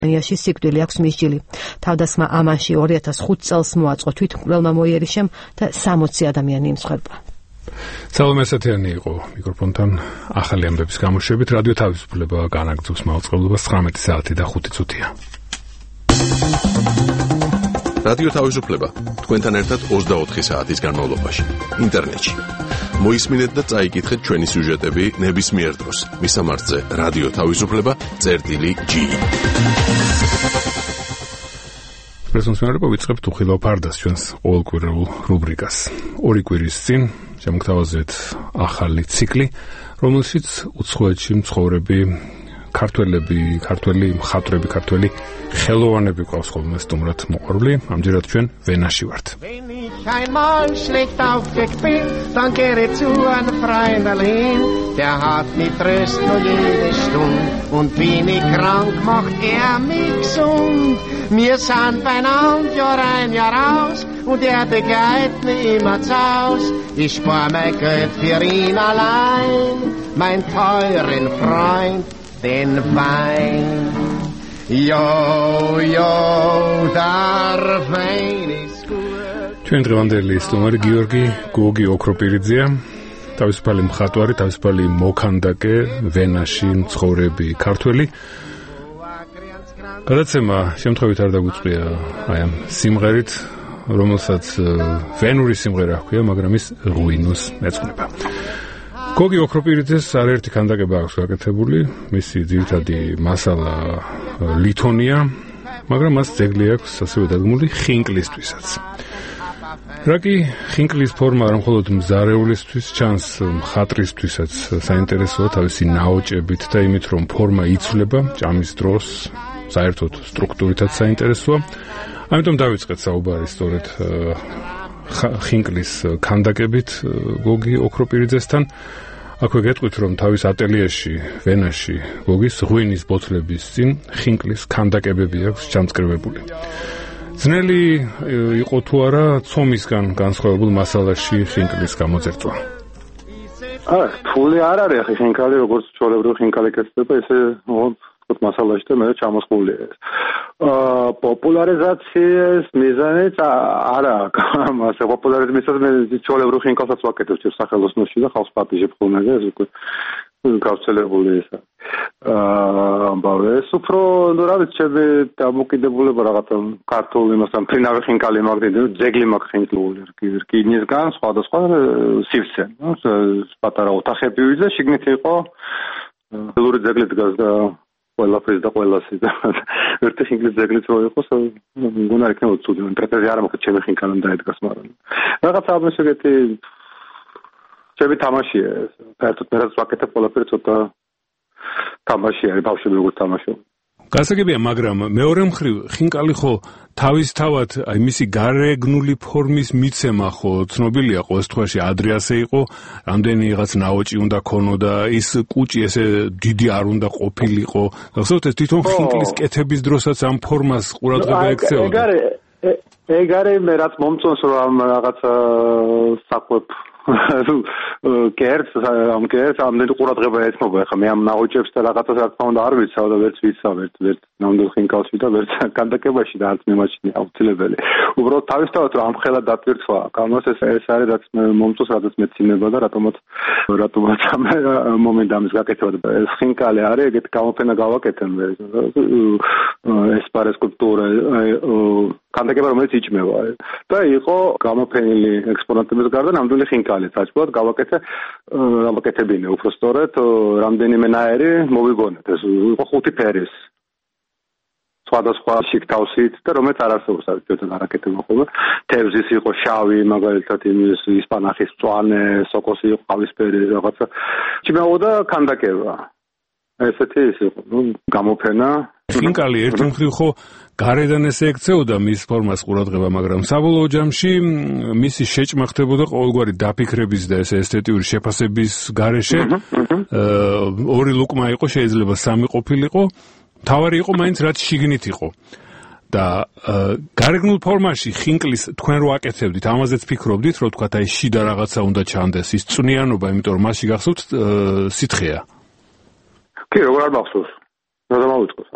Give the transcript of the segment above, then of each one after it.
იაში სიკვდილი აქვს მისჯილი. თავდასხმა ამანში 2005 წელს მოაწყო თვითმკვლელმა მოიერიშემ და 60 ადამიანი იმსხვერპლა. სალომე ასათიანი იყო მიკროფონთან ახალი ამბების გამოშვებით. რადიო თავისუფლება განაგრძობს მაუწყებლობას 19 საათი და 5 წუთია. რადიო თავისუფლება თქვენთან ერთად 24 საათის განმავლობაში ინტერნეტში. მოისმინეთ და წაიკითხეთ ჩვენი სიუჟეტები ნებისმიერ დროს მისამართზე რადიო თავისუფლება.g. პრესონსმენერება ვიწყებთ უხილავ ფარდას ჩვენს ყოველკვირეულ რუბრიკას. ორი კვირის წინ შემოგთავაზეთ ახალი ციკლი, რომელშიც უცხოეთში მცხოვრები ქართველი მხატვრები, ქართველი ხელოვანები ყავს ხოლმე სტუმრად მოყვარული. Ამჯერად ჩვენ ვენაში ვართ. Wenn ich einmal schlecht aufgeweckt bin, dann kehre zu ein Freunderlin, der hat mich tröst nur jede Stunde, und bin ich krank, macht mich gesund. Wir sind beieinander Jahr ein, Jahr aus, und begleitet mich immer zu Haus. Ich spar mein Geld für ihn allein, mein teuren Freund, den Wein. Jo, der Wein ist gut. Ჩვენ დღევანდელი სტუმარი გიორგი გოგი ოქროპირიძეა, თავისუფალი მხატვარი, თავისუფალი მოქანდაკე, ვენაში მცხოვრები ქართველი. გადაცემა შემთხვევით არ დაგვიწვია აი ამ სიმღერით, რომელსაც ვენური სიმღერა ჰქვია, მაგრამ ის ღვინოს ეძღვნება. გოგი ოქროპირიძეს არაერთი ქანდაკება აქვს გაკეთებული, მისი ძირითადი მასალა ლითონია, მაგრამ მას ძეგლი აქვს ასევე დაგმული ხინკლისთვისაც. რა კი ხინკლის ფორმა არ მხოლოდ მზარეულისთვის ჩანს, მხატვრისთვისაც საინტერესოა თავისი ნაოჭებით და იმით, რომ ფორმა იცვლება ჭამის დროს, საერთოდ სტრუქტურითაც საინტერესოა. ამიტომ დავიწყეთ საუბარი სწორედ ხინკლის ქანდაკებით გოგი ოქროპირიძესთან. აქვე გეტყვით, რომ თავის ატელიეში ვენაში გოგის ღვინის ბოთლების წინ ხინკლის ქანდაკებები აქვს ჩამწკრივებული. ძნელი იყო თუ არა ცომისგან განსხვავებულ მასალაში ხინკლის გამოძერწვა? ფული არ არის ხინკალი, როგორც ჩვეულებრივ ხინკალი კეთდება, ესე მასალაში და მე ჩამოსხულია. პოპულარიზაციის მიზანიც არა აქვს. პოპულარიზაციის მე ჩვეულებრივ ხინკალსაც ვაკეთებ სახელოსნოში და ხალხს პატიჟებ ხოლმე და ეს უკვე გავრცელებული ისა. ამბავეს უფრო რა ვიცი, ჩემი დამოკიდებულება რაღაცა ქართულ იმასთან ფინავი ხინკალი მაგდიდო, ძეგლი მაგ ხინკლული რკინისგან სხვადასხვა სივცე. პატარა ოთახები ვიძე, შიგნით იყო ველური ძეგლი დგას და ყველაფრის და ყველასი და ერთი ხინკლის ძეგლიც რო იყოს, მგონა იქნება ცუდი, პრეტენზია არ მაქვს ჩემი ხინკალამ დაედგას, მაგრამ რაღაცა ამას ეგეთი ჩემი თამაშია ეს. საერთოდ მე რაც ვაკეთებ ყველაფერი ცოტა თამაში არის, ბავშვები როგორც თამაშობ. გასაგებია, მაგრამ მეორე მხრივ ხინკალი ხო თავისთავად აი მისი გარეგნული ფორმის მიცემა ხო ცნობილია ყოველ შემთხვევაში ადრე ასე იყო, რამდენი რაღაც ნაოჭი უნდა ქონოდა, ის კუჭი ესე დიდი არ უნდა ყოფილიყო. გახსოვთ ეს თვითონ ხინკლის კეთების დროსაც ამ ფორმას ყურადღება ექცეოდა. ეგ არის მე რაც მომწონს, რომ ამ რაღაცა საკვებ კერს ამდენი ყურადღება ეთმობა. ეხლა მე ამ ნაოჭებს და რაღაცას რა თქმა უნდა არ ვიცავ და ვერც ვიცავ ერთ ნამდვილ ხინკალში და ვერც კანდაკებაში და არც მიმაჩნია აუცილებელი. უბრალოდ თავისთავად რომ ამ ხელად დატვირთვა კამოს ეს არის რაც მე მომწონს, რადგან მეცინება და რატომაც ამ მომენტ ამის გაკეთება. ეს ხინკალი არის, ეგეთი გამოფენა გავაკეთე მე. ესპარეს სკულპტურა კანდაკება რომელიც იჭმევა და იყო გამოფენილი ექსპონატების გარდა ნამდვილი ხინკალი. საჭიროა გავაკეთებინე უფრო სწორედ რამდენიმე ნაერი მოვიგონეთ. ეს იყო 5 ფერის სხვადასხვა შიგთავსით და რომელიც არ არსებობს საერთოდ არაკეთებია ხოლმე. თევზის იყო შავი, მაგალითად იმის ისპანახის მწვანე, სოკოსი იყო ყავისფერი რაღაცა. ჩიმეოდა ქანდაკება. ესეთი ის იყო, გამოფენა. ხინკალი ერთი მხრივ ხო გარედან ესე ექცეოდა მის ფორმას ყურადღება, მაგრამ საბოლოო ჯამში მისი შეჭმა ხდებოდა ყოველგვარი დაფიქრების და ესე ესთეტიური შეფასების გარეშე. ორი ლუკმა იყო, შეიძლება 3 ყოფილიყო. თავარი იყო მაინც რაც შიგნით იყო. და გარეგნულ ფორმაში ხინკლის თქვენ რო აკეთებდით, ამაზეც ფიქრობდით, რომ თქვა აი შიდა რაღაცა უნდა ჩანდეს, ის წვნიანობა, იმიტომ რომ მასში გახსოვთ სითხეა. კი, როგორ არ მახსოვს. რა დამავიწყოს ამას.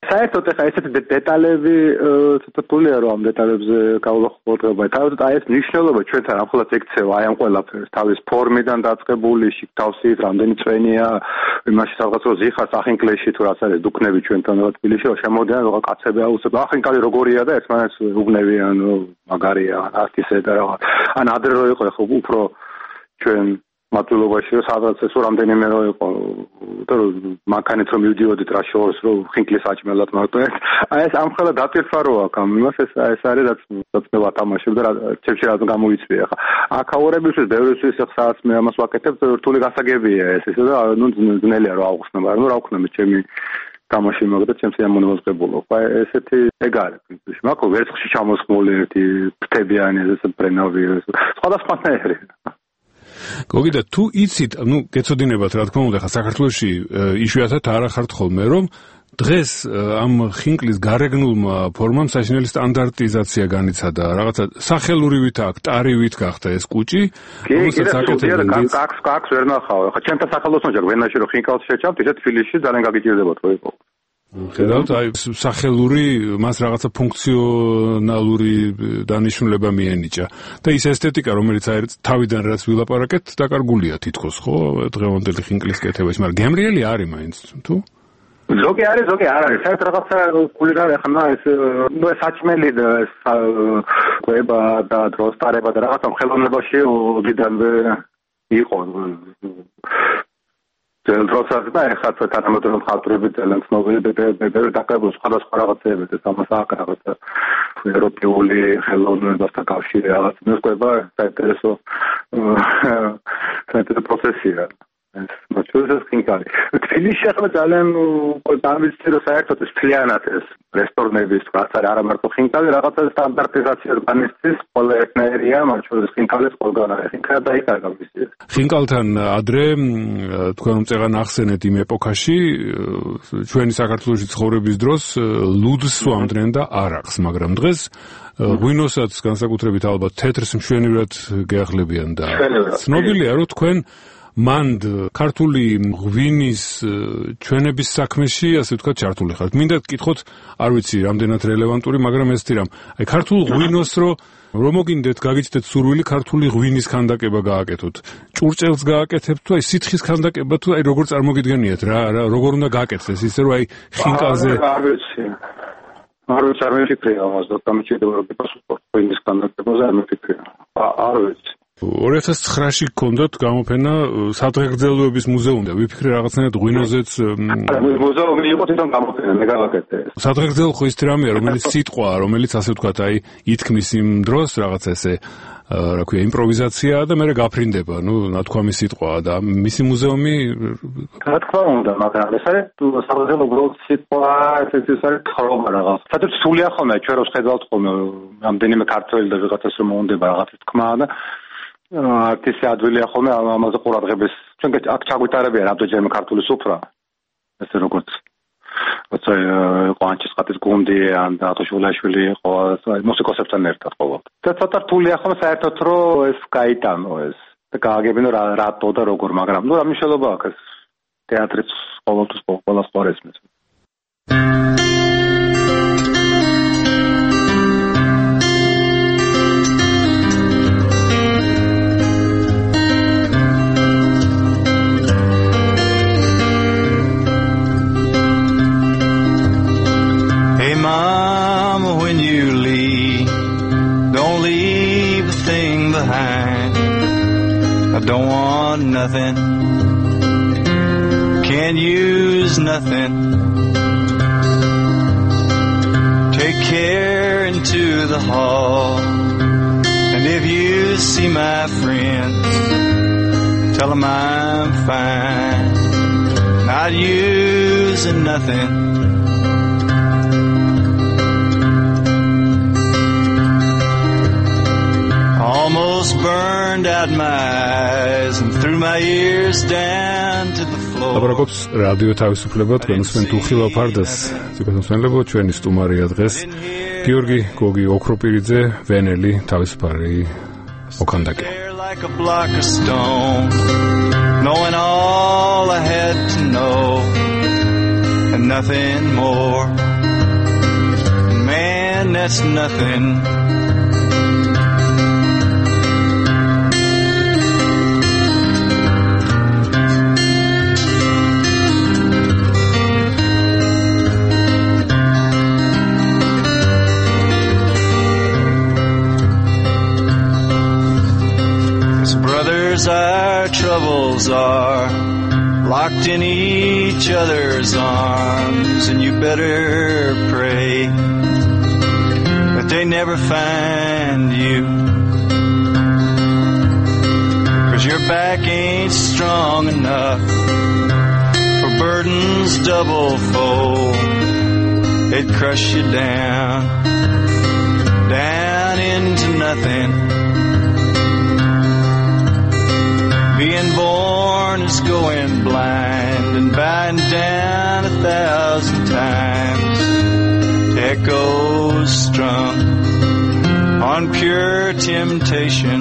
საერთოდ ახლა ესეთი დეტალები ცოტა თულია რომ ამ დეტალებზე გავлохოთება. თავად აი ეს მნიშვნელობა ჩვენთან ახლაც ექცევა აი ამ ყველაფერს თავის ფორმიდან დაწყებული, შიგთავსით, რამდენი წვენია, იმაში სადღაც რო ზიხარ სახინკლეში თუ რაც არის დუქნები ჩვენთან რა თბილისში შემოდიან რა კაცები აუცილებლად ახინკალი როგორია და ერთმანეთს უგნევიან, მაგარია, არტისე და რა. ან ადრე რო იყო ხო უფრო ჩვენ მატულობაში სადღაც ეს რამდენიმე რო იყო და მანქანით რომ მივდიოდით რა შორს რო ხინკლის აჭმელად მარტო აი ეს ამ ხელა დაპირფა რო აქ ამ იმას ეს არის რაც ცოტა თამაშობ და ჩემში რა გამოიწვია ხა აქაურებისთვის ბევრისთვის ხსას მე ამას ვაკეთებ რთული გასაგებია ეს და ნუ ძნელია რო აუხსნა მაგრამ რა ვქნა მე ჩემი თამაში მაგდა ჩემს ამონოვაზებულო ხა ესეთი ეგ არის პრინციპში მაგო ვერცხლში ჩამოსხმული ერთი ფრთებიანი ეს ბრენავი სხვადასხვანაირი გოგი და თუ იცით, ნუ გეცოდინებათ რა თქმა უნდა, ხა საქართველოში იშვიათად არ ახართ ხოლმე, რომ დღეს ამ ხინკლის გარეგნულმა ფორმამ საშინელი სტანდარტიზაცია განიცადა, რაღაცა სახელურივით აქ, ტარივით გახდა ეს კუჭი, რომელსაც აკეთებენ. კაკს ვერ ნახავ, ხა ჩემთან სახელოსნო ჯერ ვენაში რომ ხინკალს შეჭამთ, ისე თბილისში ძალიან გაგიჭირდებათ რო იყო. ხედავთ, აი სახელური მას რაღაცა ფუნქციონალური დანიშნულება მიენიჭა და ის ესთეტიკა, რომელიც აი თავიდან რაც ვილაპარაკეთ, დაკარგულია თითქოს, ხო, დღევანდელი ხინკლის კეთებაში, მაგრამ გემრიელი არის მაინც, თუ? ზოგი არის, ზოგი არ არის. საერთოდ რაღაცა კულინარი ახლა ეს ნუ საჭმელი და კვება და დროსტარება და რაღაცა ხელოვნებაში ოდიდანვე იყო. დროსაც და ეხლა თანამედროვე მხატვრები ძალიან ცნობილი ბევრი დაკავებული სხვადასხვა რაღაცეებით ეს ამას აქ რაღაცა ევროპული ხელოვნებასთან კავშირი რაღაც მოსკვება საინტერესო პროცესია ეს მოწოდებს ხინკალი თბილისში ახლა ძალიან დამიცინო საერთოდ ეს ფლიანად ეს რესტორნების რაც არა მარტო ხინკალი რაღაცა სტანდარტიზაციას განიცდის ყველა ერთნაირია მარჩულის ხინკალის ყველგან არის ხინკალი და იქ არ გამისცეს ხინკალთან ადრე თქვენ რომ წეღან ახსენეთ იმ ეპოქაში ჩვენი საქართველოში ცხოვრების დროს ლუდს ვამდნენ და არახს მაგრამ დღეს ღვინოსაც განსაკუთრებით ალბათ თეთრს მშვენივრად გეახლებიან და ცნობილია რომ თქვენ მანდ ქართული ღვინის ჩვენების საქმეში ასე ვთქვათ ჩართული ხართ. მინდა გკითხოთ, არ ვიცი რამდენად რელევანტური, მაგრამ ესეთი რამ. აი ქართულ ღვინოს რომ მოგინდეთ, გაგიჩნდეთ სურვილი ქართული ღვინის ქანდაკება გააკეთოთ. ჭურჭელს გააკეთებთ თუ აი სითხის ქანდაკება თუ აი როგორ წარმოგიდგენიათ რა როგორ უნდა გააკეთდეს ისე რომ აი ხინკალზე არ ვიცი. არ მიფიქრია ამას და დამჭირდება რომ პასუხი ღვინის ქანდაკებაზე არ მიფიქრია. არ ვიცი. 2009-ში გქონდათ გამოფენა სადღეგრძელოების მუზეუმში. ვიფიქრე რაღაცნაირად ღვინოზეც მუზეუმი იყო თვითონ გამოფენა, მე გავაკეთე. სადღეგრძელო ხო ის რამეა, რომელიც სიტყვა, რომელიც ასე ვთქვათ, აი ითქმის იმ დროს რაღაცა ესე რა ქვია იმპროვიზაცია და მე გაფრინდება, ნუ ნათქვამი სიტყვაა და მისი მუზეუმი რა თქმა უნდა, მაგრამ ეს არის სადღეგრძელო გროთი სიტყვა, ეს არის თხრობა რაღაც. სადაც სულია ხოლმე, ჩვენ რო შედავთ ხოლმე რამდენიმე ქართველი და ვიღაცას რომ მონდება რაღაცის თქმა და არტისტი ადვილია ხოლმე ამაზე ყურადღების ჩვენ აქ ჩაგვიტარებია რამდენჯერმე ქართული სუფრა ესე როგორც როცა ყანჩისყადის გუნდი ან ატოშულაშვილი იყო მუსიკოსებთან ერთად ყოველ და ცოტა რთულია ხოლმე საერთოდ რომ ეს გაიტანო ეს და გააგებინო რატო და როგორ მაგრამ ნუ რა მნიშვნელობა აქვს ეს თეატრიც ყოველთვის ყველას ყურეს მე Mama, when you leave, don't leave a thing behind. I don't want nothing, can't use nothing. Take care into the hall, and if you see my friends, tell them I'm fine, not using nothing. Almost burned out my eyes and threw my ears down to the floor. Აბარაკობს რადიო თავისუფლება თქვენსვენ თუხილო ფარდას. ციგანოსვენლებო ჩვენი სტუმარია დღეს გიორგი გოგი ოქროპირიძე ვენელი თავისუფალი ოქანდაკე. Like a block of stone, knowing all I had to know and nothing more. that's nothing. Our troubles are locked in each other's arms, and you better pray that they never find you, 'cause your back ain't strong enough for burdens double fold. They'd crush you down into nothing. Being born is going blind and bowing down 1,000 times to echoes strung on pure temptation.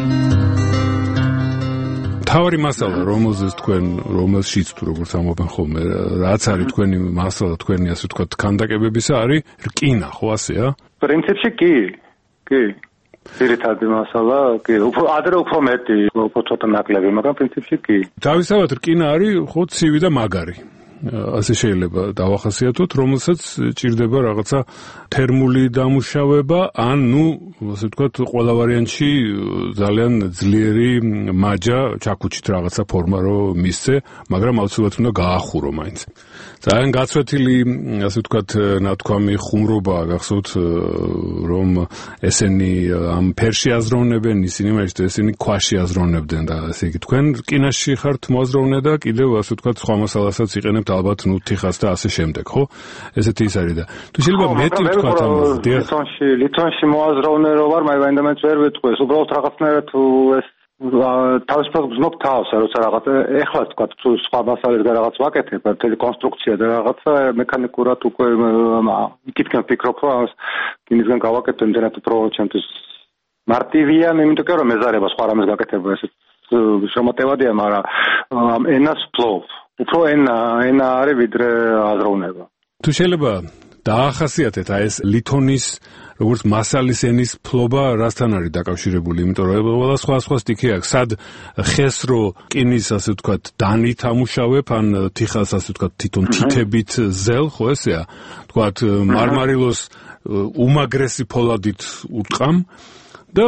თავი მასალა რომელზეც თქვენ რომელშიც თუ როგორც ამობენ ხოლმე რაც არის თქვენი მასალა თქვენი ასე ვთქვათ ქანდაკებებისა არის რკინა ხო ასეა? პრინციპში კი ძირითადი მასალა კი უფრო ადრე უფრო მეტი უფრო ცოტა ნაკლები მაგრამ პრინციპში კი თავისთავად რკინა არის ხო ცივი და მაგარი ასე შეიძლება დავახასიათოთ რომელსაც ჭირდება რაღაცა თერმული დამუშავება ან ნუ ასე ვთქვათ ყველა ვარიანტში ძალიან ძლიერი მაჯა ჩაკუჩით რაღაცა ფორმა რომ მისცე მაგრამ აუცილებლად უნდა გაახურო მაინც ძალიან გაცვეთილი ასე ვთქვათ ნათქვამი ხუმრობა გახსოვთ რომ ესენი ამ ფერში აზროვნებენ ისინი მაგრამ ესენი ქვაში აზროვნებდნენ და ესე იგი თქვენ რკინაში ხართ მოაზროვნე და კიდევ ასე ვთქვათ სხვა მასალასაც იყენებთ ალბათ ნუ თიხას და ასე შემდეგ ხო ესეთი ის არის და თუ შეიძლება მეტი ვთქვათ ამაზე ლითონში მოაზროვნე რო ვარ მაგრამ მე ვერ ვიტყვი ეს უბრალოდ რაღაცნაირად ეს თავისუფლად გზნობ თავს როცა რაღაც ეხლა თქვა თუ სხვა მასალებს და რაღაც ვაკეთებ მთელი კონსტრუქცია და რაღაცა მექანიკურად უკვე იქითკენ ვფიქრობ რომ იმისგან გავაკეთებ იმდენად უფრო ჩემთვის მარტივია იმიტომ რომ მეზარება სხვა რამეს გაკეთება ეს შემოტევადია მაგრამ ენას ფლობ უფრო ენა არის ვიდრე აზროვნება თუ შეიძლება დაახასიათეთ აი ეს ლითონის როგორც მასალის ენის ფლობა რასთან არის დაკავშირებული იმიტომ რომ ყველა სხვა სტიქი აქვს სად ხეს რო რკინის ასე ვთქვათ დანით ამუშავებ ან თიხას ასე ვთქვათ თვითონ თითებით ზელ ხო ესეა ვთქვათ მარმარილოს უმაგრესი ფოლადით უტყამ და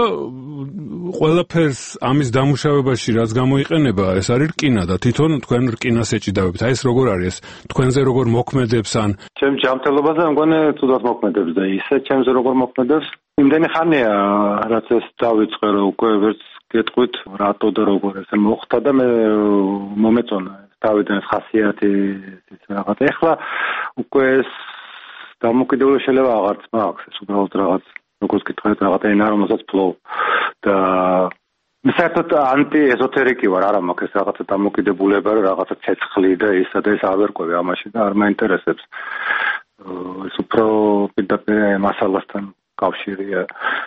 ყველაფერს ამის დამუშავებაში რაც გამოიყენება ეს არის რკინა და თვითონ თქვენ რკინას ეჭიდავებთ აი ეს როგორ არის ეს თქვენზე როგორ მოქმედებს ან ჩემ ჯანმრთელობაზე მგონი თუდად მოქმედებს და ისე ჩემზე როგორ მოქმედებს იმდენი ხანია რაც ეს დავიწყე რომ უკვე ვერც გეტყვით რატო და როგორ ესე მოხდა და მე მომეწონა დავიდან ეს ხასიათი ის რაღაც ეხლა უკვე ეს დამოკიდებული შეიძლება აღარც მაქვს ეს უბრალოდ რაღაც როგორც გითხარით რაღაც ენა რომელსაც ფლობ და საერთოდ ანტიეზოთერიკი ვარ არა მაქვს ეს რაღაცა დამოკიდებულება რომ რაღაცა ცეცხლი და ისა და ეს არ ვერკვევი ამაში და არ მაინტერესებს ეს უფრო პირდაპირ მასალასთან კავშირია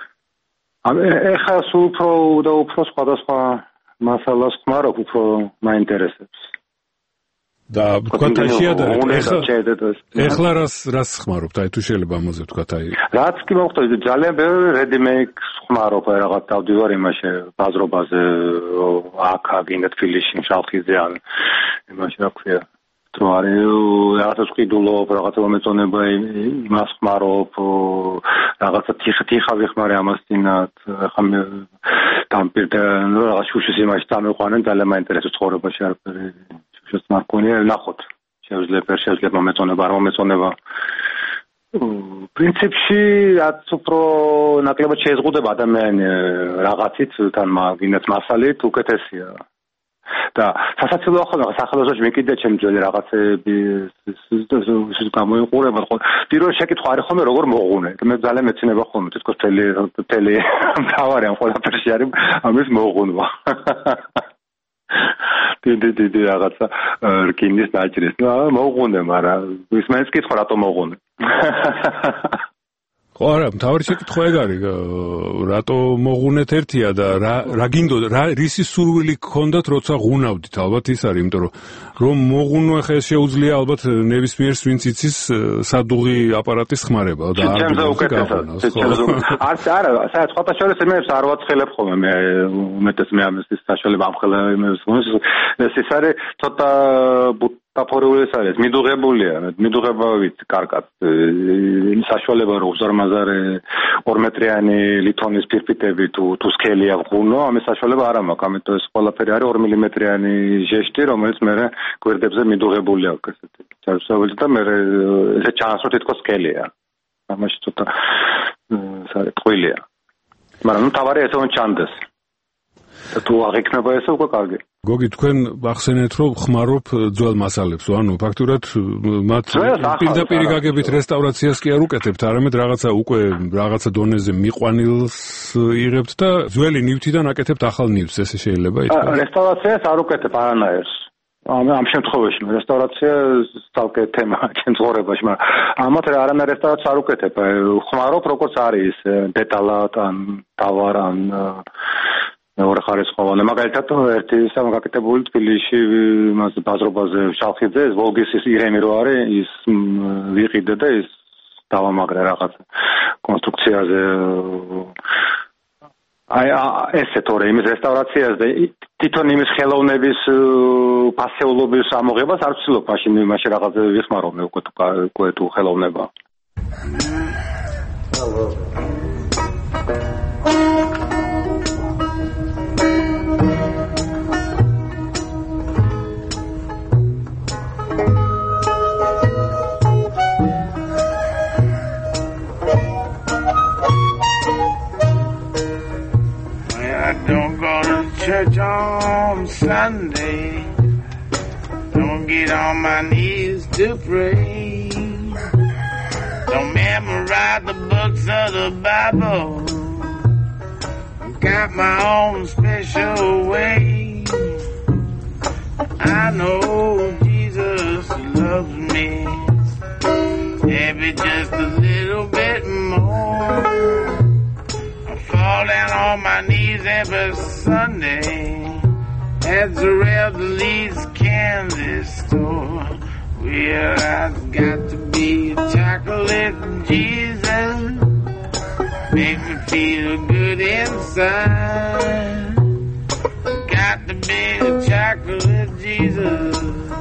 ეხლა სულ უფრო სხვადასხვა მასალას ხმარობ უფრო მაინტერესებს და თქვა ეხლა რას ხმარობთ აი თუ შეიძლება ამაზე ვთქვათ აი რაც კი მოხდა ძალიან ბევრი ready-made ხმარობ რაღაც დავდივარ იმაში ბაზრობაზე აქ გინდა თბილისში შალხიზე ან იმაში რა ქვია თუ არის რაღაცა სყიდულობ რაღაცა მომეწონება იმას ხმარობ რაღაცა თიხა ვიხმარე ამას წინათ ხა მე დამპირდა რაღაც შუშის იმაში დამეყვანენ ძალიან მაინტერესებს ცხოვრებაში არაფერი შუს მარკონია ნახოთ შეიძლება მომეწონება არ მომეწონება პრინციპში რაც უფრო ნაკლებად შეეზღუდება ადამიანი რაღაცით თან მაგინაც მასალით უკეთესია და სასაცილოა ხოლმე სახელოსნოში მეკიდა ჩემ ძველი რაღაცები ის გამოიყურება ხო პირველ შეკითხვა არის ხოლმე როგორ მოღუნე მე ძალიან მეცნობა ხოლმე თითქოს თელი მთავარი ამ ყველაფერში არის ამის მოღუნვა დიდი რაღაცა რკინის დაჭრის მოღუნე მაგრამ ის მაინც კითხვა რატომ მოღუნე ხო არა, მთავარი შეკითხვა ეგ არის, რატო მოღუნეთ ერთია და რა გინდოდა, რისი სურვილი გქონდათ, როცა ღუნავდით, ალბათ ის არის, იმიტომ რომ მოღუნო ახლა შეუძლია ალბათ ნებისმიერს ვინც იცის სადუღი აპარატის ხმარება და ჩემზე უკეთესად. არც არა, საერთოდ სხვათა შორის იმებს არ ვაცხელებ ხოლმე მე უმეტეს მე ამის საშუალება ამხელა იმებს ეს ის არის ცოტა დაფორებული ეს არის მიდუღებულია მიდუღებავით კარგად საშუალება რომ უზარმაზარი 2 მეტრიანი ლითონის ფირფიტები თუ სქელია ღუნო ამის საშუალება არ მაქვს ამიტომ ეს ყველაფერი არის 2 მილიმეტრიანი ჟეშტი რომელიც მე გვერდებზე მიდუღებული აქვს ესეთი ჩარსაველი და მე ესე ჩანს თითქოს სქელია ამაში ცოტა ეს არის ტყუილია მაგრამ ნუ თავარი ესე უნდა ჩანდეს თუ აღიქნება ესე უკვე კარგი გოგი თქვენ ახსენეთ რომ ხმარობ ძველ მასალებს ანუ ფაქტურად მათ პირდაპირ გაგებით რესტავრაციას კი არ უკეთებთ არამედ რაღაცა დონეზე მიყვანილს იღებთ და ძველი ნივთიდან აკეთებთ ახალ ნივთს ესე შეიძლება ითქვას რესტავრაციას არ უკეთებ არანაირს ამ შემთხვევაში რესტავრაცია ძალკე თემაა ჩემ ცხოვრებაში მაგრამ ამათ არანაირ რესტავრაციას არ უკეთებ ხმარობ როგორც არის დეტალად ან თავარ ან მეორე ხარისხოვანი მაგალითად ერთი სამგაკეთებული თბილისში მას ბაზრობაზე შალხიძე ვოლგის ირემი რო არის ის ვიყიდე და ის დავამაგრე რაღაც კონსტრუქციაზე აი ესე თორე იმის რესტავრაციაზე თვითონ იმის ხელოვნების პასეულობის ამოღებას არ ვცდილობ მაშინ რაღაც ვიხმარობ მე უკვე თუ ხელოვნება Church on Sunday, don't get on my knees to pray, don't memorize the books of the Bible, got my own special way, I know Jesus loves me, maybe just a little bit more. Fall down on my knees every Sunday at the Revelries candy store. Well, I've got to be a chocolate Jesus, make me feel good inside. Got to be a chocolate Jesus,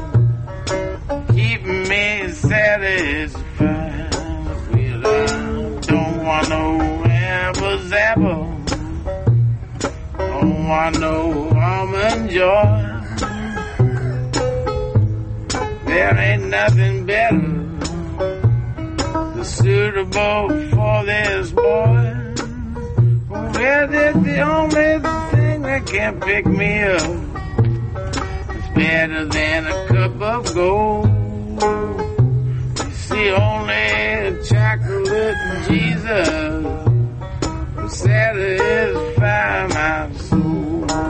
keep me satisfied. Well, I don't want no apple, don't want no almond joy. There ain't nothing better suitable for this boy. Well, it's the only thing that can pick me up. It's better than a cup of gold. You see, only chocolate Jesus satisfy my soul.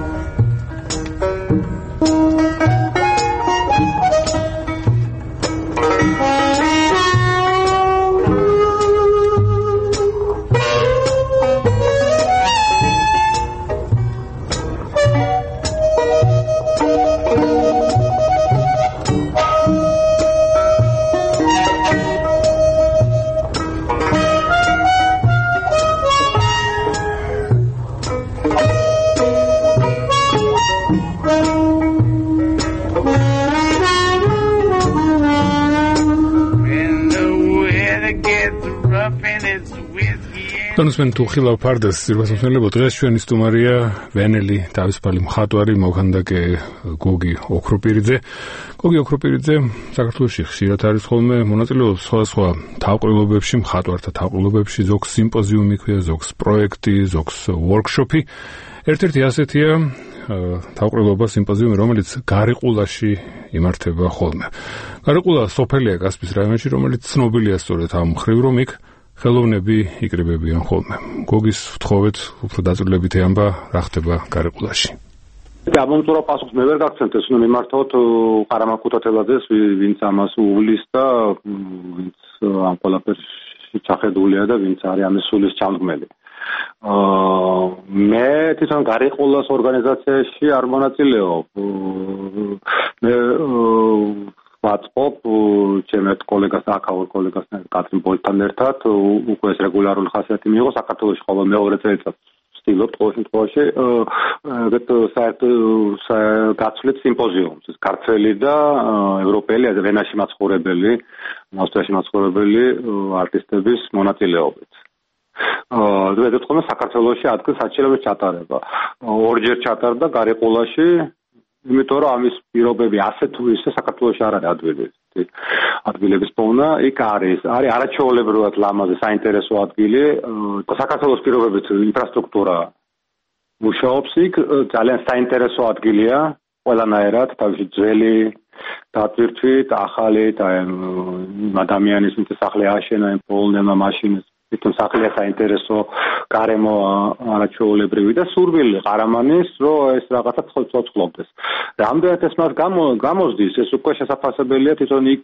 თუნდაც თუ ხილავ ფარდას ძირფასმსმელებო დღეს ჩვენი სტუმარია ვენელი თავისუფალი მხატვარი მოქანდაკე გოგი ოქროპირიძე. გოგი ოქროპირიძე საქართველოში ხშირად არის ხოლმე მონაწილეობს სხვადასხვა თავყრილობებში, მხატვართა თავყრილობებში, ზოგს სიმპოზიუმი ქვია, ზოგს პროექტი, ზოგს ვორქშოპი. ერთ-ერთი ასეთია თავყრილობა სიმპოზიუმი, რომელიც გარიყულაში იმართება ხოლმე. გარიყულა სოფელია კასპის რაიონში, რომელიც ცნობილია სწორედ ამ მხრივ, რომ იქ ხელოვნები იკრიბებიან ხოლმე. გოგის ვთხოვეთ უფრო დაწვრილებით ეამბა რა ხდება გარიყულაში. ამომწურო პასუხს მე ვერ გაგცემთ ეს უნდა მიმართოთ ყარამან ქუთათელაძეს ვინც ამას უვლის და ვინც ამ ყველაფერს ჩახედულია და ვინც არის ამის სულის ჩამდგმელი. მე თვითონ გარიყულას ორგანიზაციაში არ მონაწილეობ. მე ვაწყობ ჩემს კოლეგას აქაურ კოლეგასთან კატრინ ბოლთან ერთად უკვე ეს რეგულარული ხასიათი მიიღო საქართველოში ყოველ მეორე წელიწადს ვცდილობ ყოველ შემთხვევაში გაცვლით სიმპოზიუმს ეს ქართველი და ევროპელი ვენაში მაცხოვრებელი ავსტრიაში მაცხოვრებელი არტისტების მონაწილეობით. და თქმა საქართველოში ადგილ საჭიროების ჩატარება. ორჯერ ჩატარდა გარიყულაში, იმიტომ რომ ამის პირობები ასე თუ ისე საქართველოში არ არის ადგილი. ადგილების პოვნა იქ არის არაჩვეულებრივად ლამაზი საინტერესო ადგილი. საქართველოს პირობებით ინფრასტრუქტურა მუშაობს იქ, ძალიან საინტერესო ადგილია, ყველანაირად, თავისი ძველი დატვირთვით, ახალი და ადამიანის მით სახლი აშენა, პოლნემა მაშინის თვითონ სახლია საინტერესო გარემო არაჩვეულებრივი და სურვილი ყარამანის რომ ეს რაღაცა ცოცხლობდეს. რამდენად ეს მას გამოსდის ეს უკვე შესაძლებელია თვითონ იქ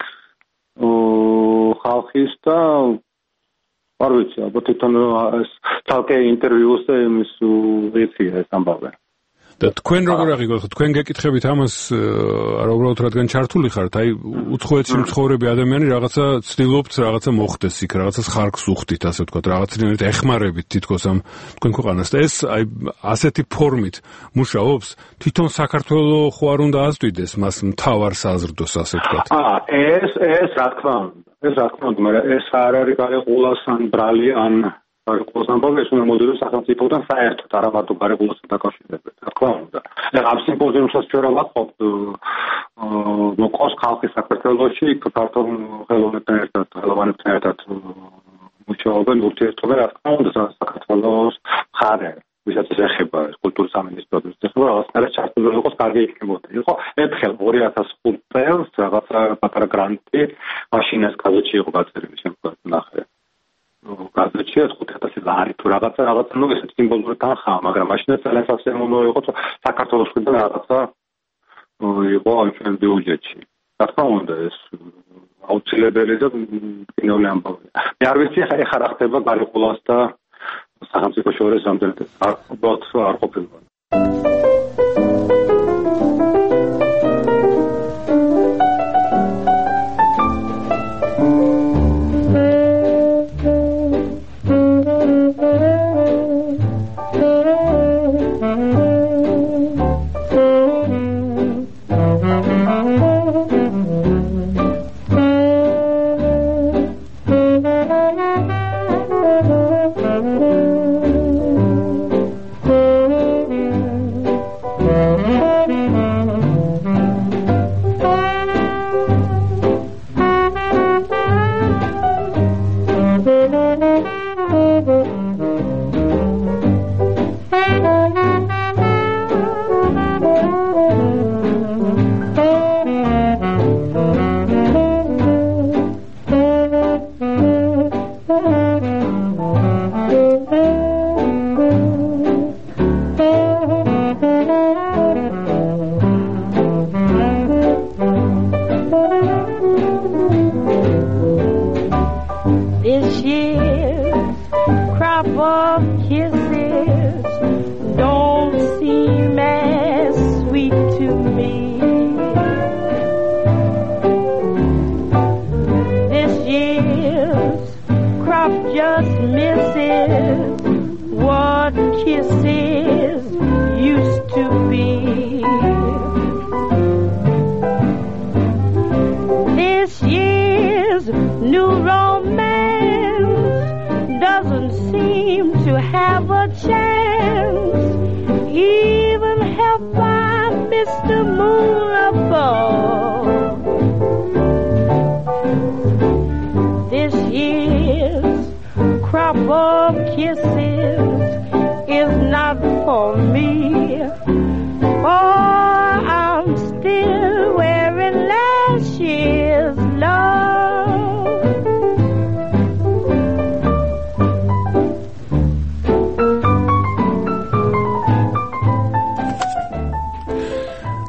ხალხის და არ ვიცი ალბათ თვითონ ეს თალკე ინტერვიუს და იმის ვიცი ეს ამბავი. და თქვენ როგორ აღიქვათ თქვენ გეკითხებით ამას არა უბრალოდ რადგან ჩართული ხართ აი უცხოეთში მცხოვრები ადამიანი რაღაცა ცდილობთ რაღაცა მოხდეს იქ რაღაცას ხარკს უხდით ასე ვთქვათ რაღაცნაირად ეხმარებით თითქოს ამ თქვენ ქვეყანას და ეს აი ასეთი ფორმით მუშაობს თვითონ საქართველოს ხო არ უნდა აზრდიდეს მას მთავარ საზრდოს ასე ვთქვათ ეს რა თქმა უნდა მაგრამ ეს არ არის გარიყულას ან ბრალი ან გარიყულასთან ეს უნდა მოდიდეს სახელმწიფოდან საერთოდ არა მარტო გარიყულასთან დაკავშირებით რა თქმა უნდა ამ სიმპოზიუმსაც ჩვენ ვაწყობთ მოყავს ხალხი საქართველოში ქართულ ხელოვნებთან ერთად მუშაობენ ურთიერთობენ რა თქმა უნდა საქართველოს მხარე ვისაც ეხება კულტურის სამინისტროს ეხება რაღაცნაირად ჩართული იყოს კარგი იქნებოდა იყო ერთხელ 2005 წელს რაღაცა პატარა გრანტი მაშინას გაზეთში იყო გაწერილი შემდგომ ნახე გაზეთში 5000 ლარი თუ რაღაცა ნუ ეს სიმბოლური თანხაა მაგრამ მაშინაც ძალიან სასიამოვნო იყო საქართველოს მხრიდან რაღაცა იყო ამ ჩვენ ბიუჯეტში რა თქმა უნდა ეს აუცილებელი და კინოლი ამბავია მე არ ვიცი ხა რა ხდება გარიყულას და სახელმწიფო შორის რამდენად არ ყოფილა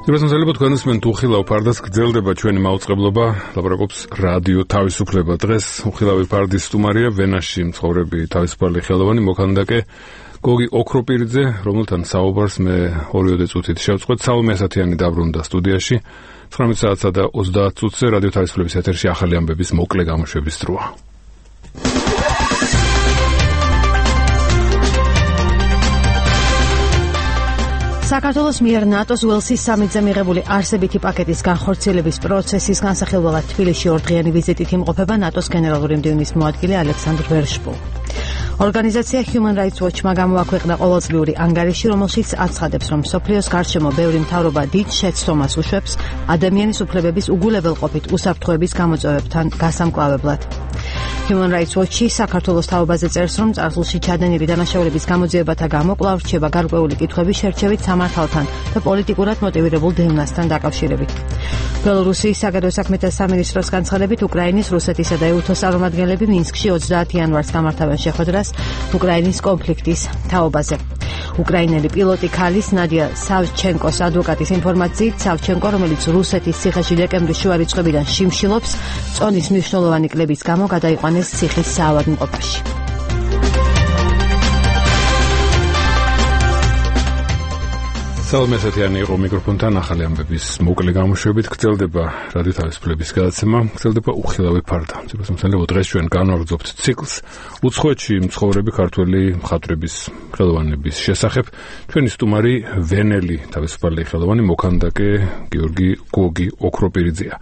Იროსმოსელებო თქვენ უსმენთ უხილავ ფარდას გრძელდება ჩვენი მაუწყებლობა ლაპარაკობს რადიო თავისუფლება დღეს უხილავი ფარდის სტუმარია ვენაში მცხოვრები თავისუფალი ხელოვანი მოქანდაკე გოგი ოქროპირიძე რომელთან საუბარს მე 2 წუთით შევწყვეტ სალომე ასათიანი დაბრუნდა სტუდიაში 19 საათსა და 30 წუთზე რადიო თავისუფლების ეთერში ახალი ამბების მოკლე გამოშვების დროა საქართველოს მიერ ნატოს ველსის სამიტზე მიღებული არსებითი პაკეტის განხორციელების პროცესის განსახილველად თბილისში 2 დღიანი ვიზიტით იმყოფება ნატოს გენერალური მდივნის მოადგილე ალექსანდრ ვერშბო. ორგანიზაცია Human Rights Watch-მა გამოაქვეყნა ყოველწლიური ანგარიში, რომელშიც აცხადებს, რომ მსოფლიოს გარშემო ბევრი მთავრობა დიდ შეცდომას უშვებს ადამიანის უფლებების უგულებელყოფით უსაფრთხოების გამოწვევებთან გასამკლავებლად. Human Rights Watch-ი საქართველოს თავობაზე წერს, რომ წარსულში ჩადენილი დანაშაულების გამოძიებათა გამო კვლავ რჩება გარკვეული კითხვები შერჩევით სამართალთან და პოლიტიკურად მოტივირებულ დევნასთან დაკავშირებით. ბელორუსიის საგარეო საქმეთა სამინისტროს განცხადებით, უკრაინის, რუსეთისა და ეუთოს წარმომადგენლები მინსკში 30 იანვარს გამართავენ შეხვედრას უკრაინის კონფლიქტის თაობაზე. უკრაინელი პილოტი ქალის ნადია სავჩენკოს ადვოკატის ინფორმაციით, სავჩენკო, რომელიც რუსეთის ციხეში დეკემბრის შუა რიცხვებიდან შიმშილობს, წონის მნიშვნელოვანი კლების გამო გადაიყვანეს ციხის საავადმყოფოში. სალომე ასათიანი იყო მიკროფონთან ახალი ამბების მოკლე გამოშვებით გრძელდება რადიო თავისუფლების გადაცემა გრძელდება უხილავი ფარდა იროსმოსელებო დღეს ჩვენ განვაგრძობთ ციკლს უცხოეთში მცხოვრები ქართველი მხატვრების ხელოვანების შესახებ ჩვენი სტუმარი ვენელი თავისუფალი ხელოვანი მოქანდაკე გიორგი გოგი ოქროპირიძეა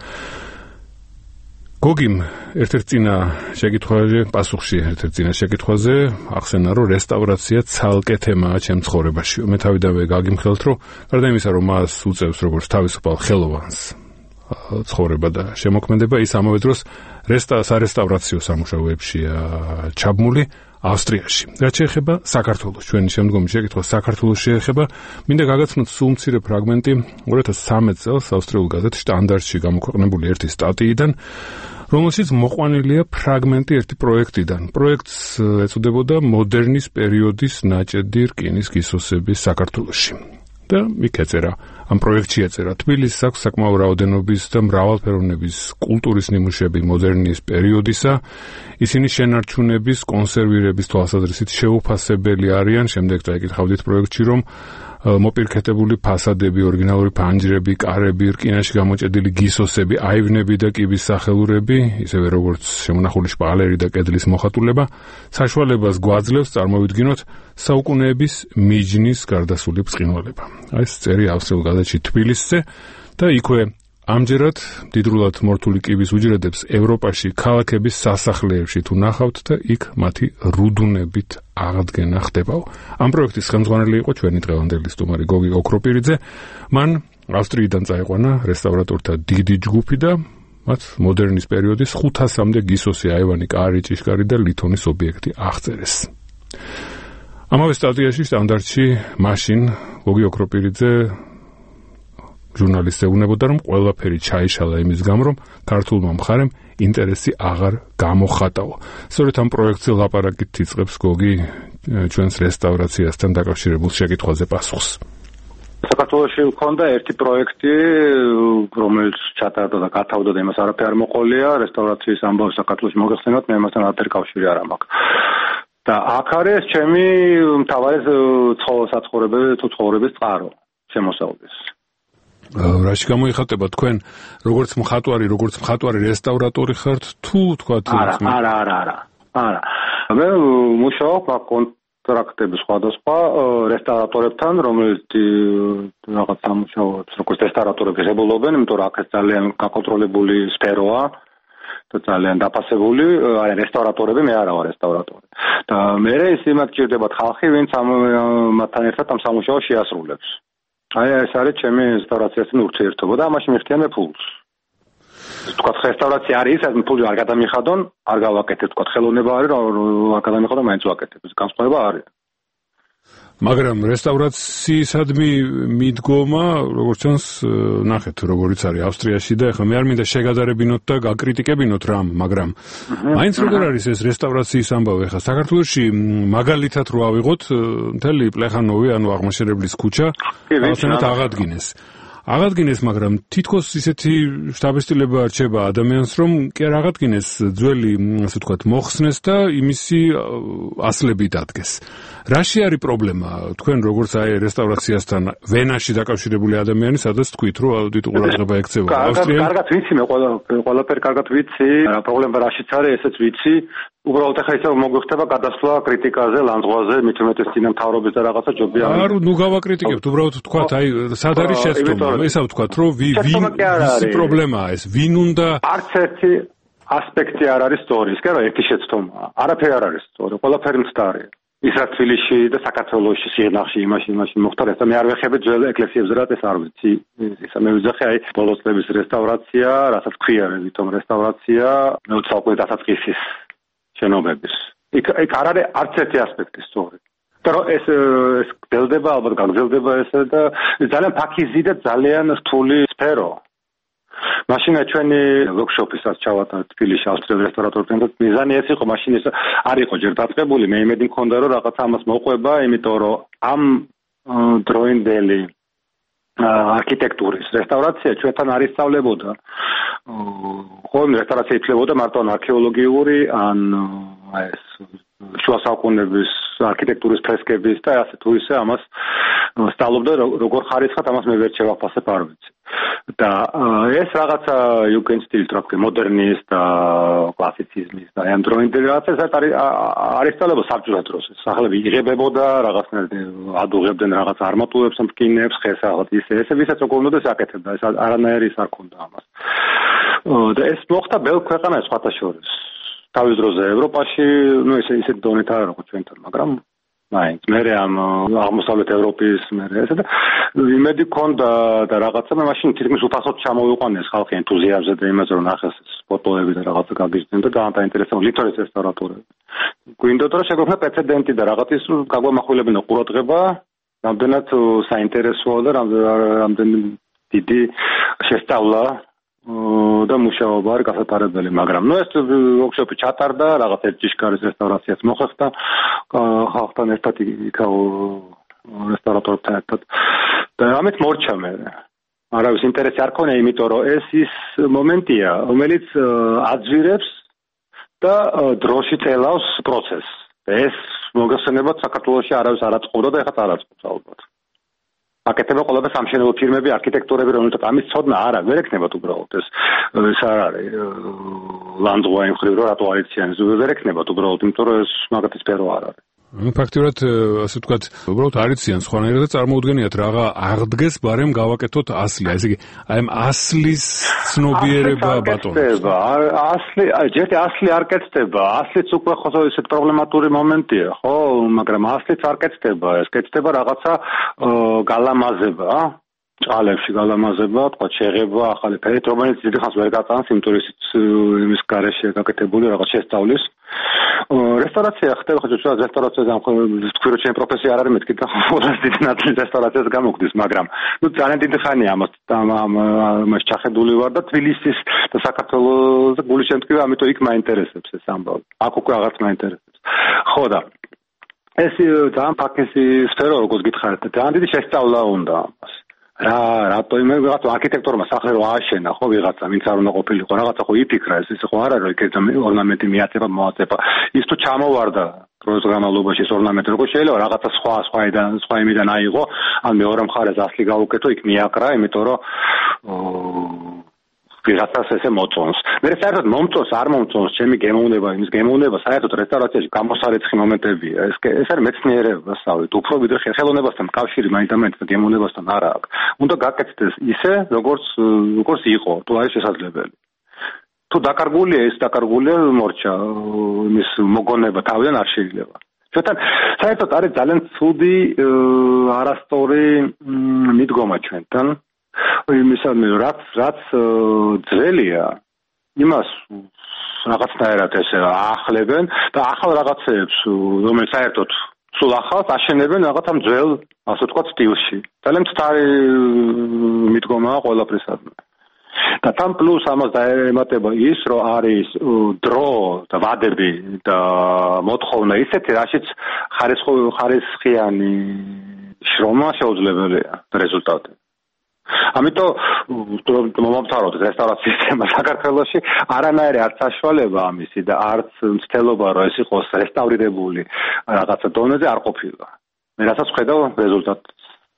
გოგიმ ერთ-ერთ წინა შეკითხვაზე პასუხში ერთ-ერთ წინა შეკითხვაზე ახსენა რომ რესტავრაცია ცალკე თემაა ჩემ ცხოვრებაში. მე თავიდანვე გაგიმხელთ რომ გარდა იმისა რომ მას უწევს როგორც თავისუფალ ხელოვანს ცხოვრება და შემოქმედება ის ამავე დროს სარესტავრაციო სამუშაოებშია ჩაბმული ავსტრიაში. რაც შეეხება საქართველოს ჩვენი შემდგომი შეკითხვა საქართველოს შეეხება მინდა გაგაცნოთ სულ მცირე ფრაგმენტი 2013 წელს ავსტრიულ გაზეთ შტანდარტში გამოქვეყნებული ერთი სტატიიდან რომელშიც მოყვანილია ფრაგმენტი ერთი პროექტიდან. პროექტს ეწოდებოდა მოდერნის პერიოდის ნაჭედი რკინის გისოსების საქართველოში. და იქ ეწერა, ამ პროექტში ეწერა თბილისს აქვს საკმაო რაოდენობის და მრავალფეროვნების კულტურის ნიმუშები მოდერნის პერიოდისა. ისინი შენარჩუნების, კონსერვირების თვალსაზრისით შეუფასებელი არიან. შემდეგ წაიკითხავდით პროექტში, რომ მოპირკეთებული ფასადები, ორიგინალური ფანჯრები, კარები, რკინაში გამოჭედილი გისოსები, აივნები და კიბის სახელურები, ისევე როგორც შემონახული შპალერი და კედლის მოხატულება, საშუალებას გვაძლევს წარმოვიდგინოთ საუკუნეების მიჯნის გარდასული ბრწყინვალება. ეს წერი ავსტრიულ გაზეთში თბილისზე და იქვე ამჯერად დიდრულად მორთული კიბის უჯრედებს ევროპაში ქალაქების სასახლეებში თუ ნახავთ და იქ მათი რუდუნებით აღდგენა ხდებაო. ამ პროექტის ხელმძღვანელი იყო ჩვენი დღევანდელი სტუმარი გოგი ოქროპირიძე. მან ავსტრიიდან წაიყვანა რესტავრატორთა დიდი ჯგუფი და მათ მოდერნის პერიოდის 500-მდე გისოსი, აივანი, კარი, ჭიშკარი და ლითონის ობიექტი აღწერეს. ამავე სტატიაში სტანდარტში მაშინ გოგი ოქროპირიძე ჟურნალისტზე უნებოდა რომ ყველაფერი ჩაიშალა იმის გამო რომ ქართულმა მხარემ ინტერესი აღარ გამოხატაო. სწორედ ამ პროექტზე ლაპარაკით იწყებს გოგი ჩვენს რესტავრაციასთან დაკავშირებულ შეკითხვაზე პასუხს. საქართველოში მქონდა ერთი პროექტი, რომელიც ჩატარდა და გათავდა და იმას არაფერი არ მოყოლია, რესტავრაციის ამბავი საქართველოში მოგეხსენოთ, მე მასთან არაფერი კავშირი არ მაქვს. და აქ არის ჩემი მთავარი ცხოვრების წყარო, შემოსავლის. რაში გამოიხატება თქვენ როგორც მხატვარი რესტავრატორი ხართ თუ თქვათ არა მე მუშაობ კონტრაქტების სხვადასხვა რესტავრატორებთან რომელიც რაღაც სამუშაოებს როგორც რესტავრატორები ღებულობენ იმიტომ რომ აქ ძალიან გაკონტროლებული სფეროა და ძალიან დაფასებული არის რესტავრატორები მე არა ვარ რესტავრატორი და მე ის იმათ ჭირდებათ ხალხი ვინც მათთან ერთად ამ სამუშაოს შეასრულებს ეს არის ჩემი რესტავრაციასთან ურთიერთობა და ამაში მიხდიან მე ფულს. თქვა რესტავრაცია არის, ეს ფული არ გადამიხადონ, არ გავაკეთებ, თქვა ხელოვნება არის, არ გადამიხადონ, მაინც ვაკეთებ. ეს განსხვავება არის. მაგრამ რესტავრაციისადმი მიდგომა, როგორც ჩანს, ნახეთ, როგორიც არის ავსტრიაში და ეხლა მე არ მინდა შეგადარებინოთ და გაკრიტიკებინოთ რამ, მაგრამ მაინც როგორ არის ეს რესტავრაციის ამბავი ეხლა საქართველოში მაგალითად რო ავიღოთ, მთელი პლეხანოვი, ანუ აღმაშენებლის ქუჩა, ალბათ აღადგინეს. აღადგინეს, მაგრამ თითქოს ისეთი შთაბეჭდილება რჩება ადამიანს, რომ კი არ აღადგინეს ძველი, ასე ვთქვათ, მოხსნეს და იმისი ასლები დადგეს. რაში არის პრობლემა? თქვენ როგორც აი რესტავრაციასთან ვენაში დაკავშირებული ადამიანი, სადაც თქვით, რომ აუდიტ ყურადღება ექცევა. კარგად ვიცი, მე ყველაფერი კარგად ვიცი. პრობლემა რაშიც არის, ესეც ვიცი. უბრალოდ ახლა ისე მოგვიხდება გადასვლა კრიტიკაზე, ლანძღვაზე, მით უმეტეს წინამთავრობის და რაღაცა ჯობია. არა, ნუ გავაკრიტიკებთ, უბრალოდ თქვათ, აი, სად არის შეცდომა? ესა ვთქვათ, რომ ვისი პრობლემაა ეს? ვინ უნდა არც ერთი ასპექტი არ არის სტორიის, კი არა, ერთი შეცდომაა. არაფერი არ არის სტორი, ყველაფერი მცდარია. ის რა თბილისში და საქართველოში სიღნაღში იმაში მოხდა და მე არ ვეხები ძველ ეკლესიებზე რა ეს არ ვიცი. ისა მე ვიძახე აი ბოლო წლების რესტავრაცია, რასაც ქვია ვითომ რესტავრაცია, მე საუკეთესო დასაწყისის შენობების. იქ არ არის არც ერთი ასპექტი სწორი. და ეს გრძელდება, ალბათ გაგრძელდება ესე და ძალიან ფაქიზი და ძალიან რთული სფერო. მაშინ ჩვენი ვორქშოპისაც ჩავატა თბილისში ავსტრიელ რესტავრატორებთან და მიზანი ეს იყო, მაშინ ეს არ იყო ჯერ დაწყებული, მე იმედი მქონდა რომ რაღაც ამას მოყვება, იმიტომ რომ ამ დროინდელი არქიტექტურის რესტავრაცია ჩვენთან არ ისწავლებოდა. ხოლმე რესტავრაცია ითვლებოდა მარტო არქეოლოგიური ან ეს შუა საუკუნეების არქიტექტურის ფრესკების და ასე თუ ისე ამას სწავლობდა როგორ ხარისხად ამას მე ვერ შევაფასებ არ ვიცი. და ეს რაღაცა იუგენსტილის თქო მოდერნის და კლასიციზმის და ამ დროინდელი რაღაცა არ ისწავლებოდა საბჭოთა დროს. სახლები იღებებოდა, რაღაცნაირად ადუღებდნენ რაღაც არმატურებს, მტკინებს, ხეს რაღაც ესე ვისაც როგორ უნდა საკეთებდა, ეს არანაირი ის არ ქონდა ამას. და ეს მოხდა ბევრ ქვეყანაში სხვათა შორის. თავის დროზე ევროპაში, ნუ ისეთ დონით არ იყო ჩვენთან, მაგრამ მაინც მე ამ აღმოსავლეთ ევროპის მე ესე და იმედი მქონდა და რაღაცა მე მაშინ თითქმის უფასოდ ჩამოვიყვანეს ხალხი ენთუზიაზმზე და იმაზე რომ ნახეს ფოტოები და რაღაცა გაგიჟდნენ და დაინტერესებული ლითონის რესტავრატორები. გვინდოდა რომ შეგვექმნა პრეცედენტი და რაღაცის გაგვამახვილებინა ყურადღება, რამდენად საინტერესოა და რამდენი დიდი შესწავლა და მუშაობა არის გასაფარებელი, მაგრამ ნუ ეს ვორქშოპი ჩატარდა, რაღაც ერთჯიშკარის რესტავრაციაც მოხდა ხალხთან ერთად იქაო რესტავრატორებთან ერთად და ამით მორჩა მე. არავის ინტერესი არ ქონია, იმიტომ რომ ეს ის მომენტია, რომელიც აძვირებს და დროში წელავს პროცესს. ეს მოგეხსენებათ საქართველოში არავის არ აწყობდა და ეხლა არ აწყობს ალბათ. აკეთება ყველა სამშენებლო ფირმები, არქიტექტორები, რომელთაც ამის ცოდნა არ აქვს, ვერ ექნებათ უბრალოდ ეს არ არის ლანძღვა იმ ხრივ რომ რატო არ იციან, ვერ ექნებათ უბრალოდ, იმიტომ რომ ეს მაგათი სფერო არ არის. ფაქტიურად ასე ვთქვათ, უბრალოდ არ იციან სხვანაირად და წარმოუდგენიათ რაღა აღდგეს, ბარემ გავაკეთოთ ასლი. ესე იგი, აი ამ ასლის ცნობიერება ბატონობს. ჯერ ასლი არ კეთდება, ასლიც უკვე ხო ესეთ პრობლემატური მომენტია, ხო, მაგრამ ასლიც არ კეთდება, ეს კეთდება რაღაცა გალამაზება, ჭალებში გალამაზება, თქვა შეღება, ახალი ფერით, რომელიც დიდი ხანს ვერ გაწანს, იმიტომ რომ იმის გარეშე გაკეთებული რაღაც შესწავლის. რესტავრაცია ხდება ხო ჩვენ რესტავრაციაზე თქვი რომ ჩემი პროფესია არ არის მეთქი და ყველას დიდი ნაწილი რესტავრაციას გამოგდის, მაგრამ ნუ ძალიან დიდი ხანია ამას ჩახედული ვარ და თბილისის და საქართველოს გულის შემტკივი, ამიტომ იქ მაინტერესებს ეს ამბავი. აქ უკვე აღარც მაინტერესებს. ხო და ეს ძალიან ფაქიზი სფერო როგორც გითხარით, ძალიან დიდი შესწავლა უნდა ამას. რატო იმ რაღაც არქიტექტორმა სახლი რო ააშენა ხო ვიღაცა ვინც არ უნდა ყოფილიყო რაღაცა ხო იფიქრა ეს ხო არ არის რომ ორნამენტი მიაწება მოაწება ის თუ ჩამოვარდა დროის განმავლობაში ეს ორნამენტი როგორ შეიძლება რაღაცა სხვა იმიდან აიღო ან მეორე მხარეს ასლი გაუკეთო იქ მიაკრა იმიტომ რომ ვიღაცას ესე მოწონს. მე საერთოდ მომწონს, არ მომწონს, ჩემი გემოვნება, იმის გემოვნება საერთოდ რესტავრაციაში გამოსარეცხი მომენტებია. ეს არის მეცნიერება, სწავლით. უფრო ვიდრე ხელოვნებასთან კავშირი მაინც გემოვნებასთან არა აქვს. უნდა გაკეთდეს ისე, როგორც იყო, თუ არის შესაძლებელი. თუ დაკარგულია, ეს დაკარგულია მორჩა, იმის მოგონება თავიდან არ შეიძლება. ჩვენთან საერთოდ არის ძალიან ცუდი არასწორი მიდგომა ჩვენთან. იმისადმი რაც ძველია იმას რაღაცნაირად ესე აახლებენ და ახალ რაღაცეებს რომელიც საერთოდ სულ ახალს აშენებენ რაღაც ამ ძველ ასე ვთქვათ სტილში ძალიან მცდარი მიდგომაა ყველაფრისადმი და თან პლუს ამას დაემატება ის რომ არის დრო და ვადები და მოთხოვნა ისეთი რაშიც ხარისხიანი შრომა შეუძლებელია რეზულტატი ამიტომ მომავთაროთ რესტავრაციის თემა საქართველოში არანაირი არც საშუალება ამისი და არც მცდელობა რომ ეს იყოს რესტავრირებული რაღაცა დონეზე არ ყოფილა. მე რასაც ხედავ რეზულტატს.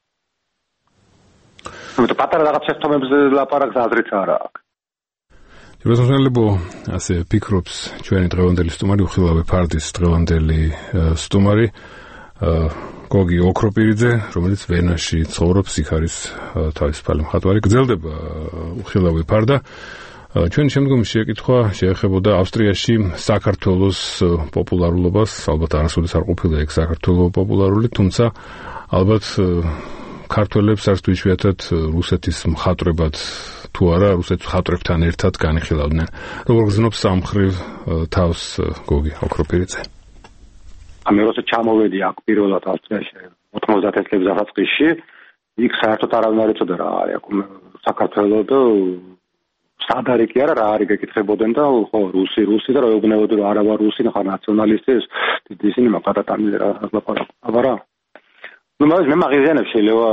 ამიტომ პატარა რაღაც შეცდომებზე ლაპარაკს აზრით არა აქვს. როზმელებო ასე ფიქრობს ჩვენი დღევანდელი სტუმარი უხილავი ფარდის დღევანდელი სტუმარი გოგი ოქროპირიძე, რომელიც ვენაში ცხოვრობს, იქ არის თავისუფალი მხატვარი. გრძელდება უხილავი ფარდა. ჩვენი შემდგომი შეკითხვა შეეხებოდა ავსტრიაში საქართველოს პოპულარულობას, ალბათ არასოდეს არ ყოფილა ეგ საქართველოს პოპულარული, თუმცა ალბათ ქართველებს არც თვითშიათად რუსეთის მხატვრებად თუ არა, რუსეთის მხატვრებთან ერთად განიხილავდნენ. როგორ გრძნობს ამ მხრივ თავს გოგი ოქროპირიძე? ამე როცა ჩამოვედი აქ პირველად ავსტრიაში 90 წლების დასაწყისში, იქ საერთოდ არავინ არ იცოდა რა არის აქ საქართველო და სად არის კი არა რა არის გეკითხებოდნენ და ხო რუსი და რა ეუბნებოდნენ რომ არა ვარ რუსი, ხარ ნაციონალისტი, ისინი მაგათამილე რა ლაპარაკობ. აბარა მე მაგიზიანებს შეიძლება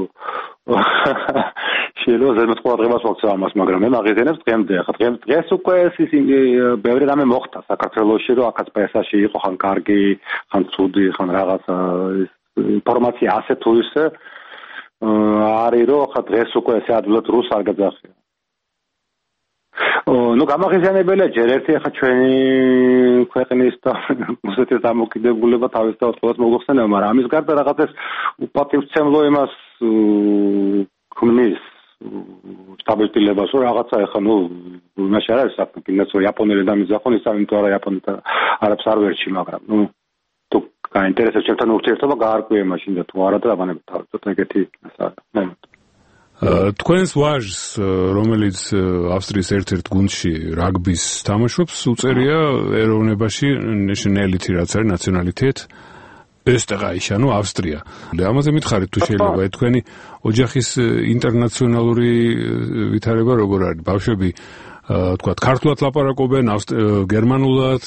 ზემოთ ყურადღებას მოგცემ ამას, მაგრამ მე მაგიზიანებს დღემდე. ხა დღეს უკვე ეს ბევრი რამე მოხდა საქართველოში, რომ აქაც პრესაში იყო ხან კარგი, ხან ცუდი, ხან რაღაცა ინფორმაცია ასე თუ ისე არის, რომ ხა დღეს უკვე ესე ადვილად რუს არ გაძახია. გამაღიზიანებელია ჯერ ერთი ხა ჩვენი ქვეყნის და რუსეთის დამოკიდებულება თავისთავად ყოველს მოგვხსენება, მაგრამ ამის გარდა რაღაცას უპატივცემლო იმას ქმნის სტაბილურობას, რომ რაღაცა ეხა იმაში არ არის საქმე, კიდაც იაპონელი დამიძახონ ის ამიტომ არა იაპონთა არაფერს არ ვერჩი, მაგრამ თუ გაინტერესებს ჩემთან ურთიერთობა გაარკვიე მაშინ და თუ არა და აბანებ თავი ცოტა ეგეთი მომენტი. თქვენს ვაჟს, რომელიც ავსტრიის ერთ-ერთ გუნდში რაგბის თამაშობს, უწერია ეროვნებაში ნეშნელიტი, რაც არის ნაციონალიტეტ Österreich, ანუ ავსტრია. ამაზე მითხარით თუ შეიძლება თქვენი ოჯახის ინტერნაციონალური ვითარება როგორ არის? ბავშვები თქვათ ქართულად ლაპარაკობენ, გერმანულად,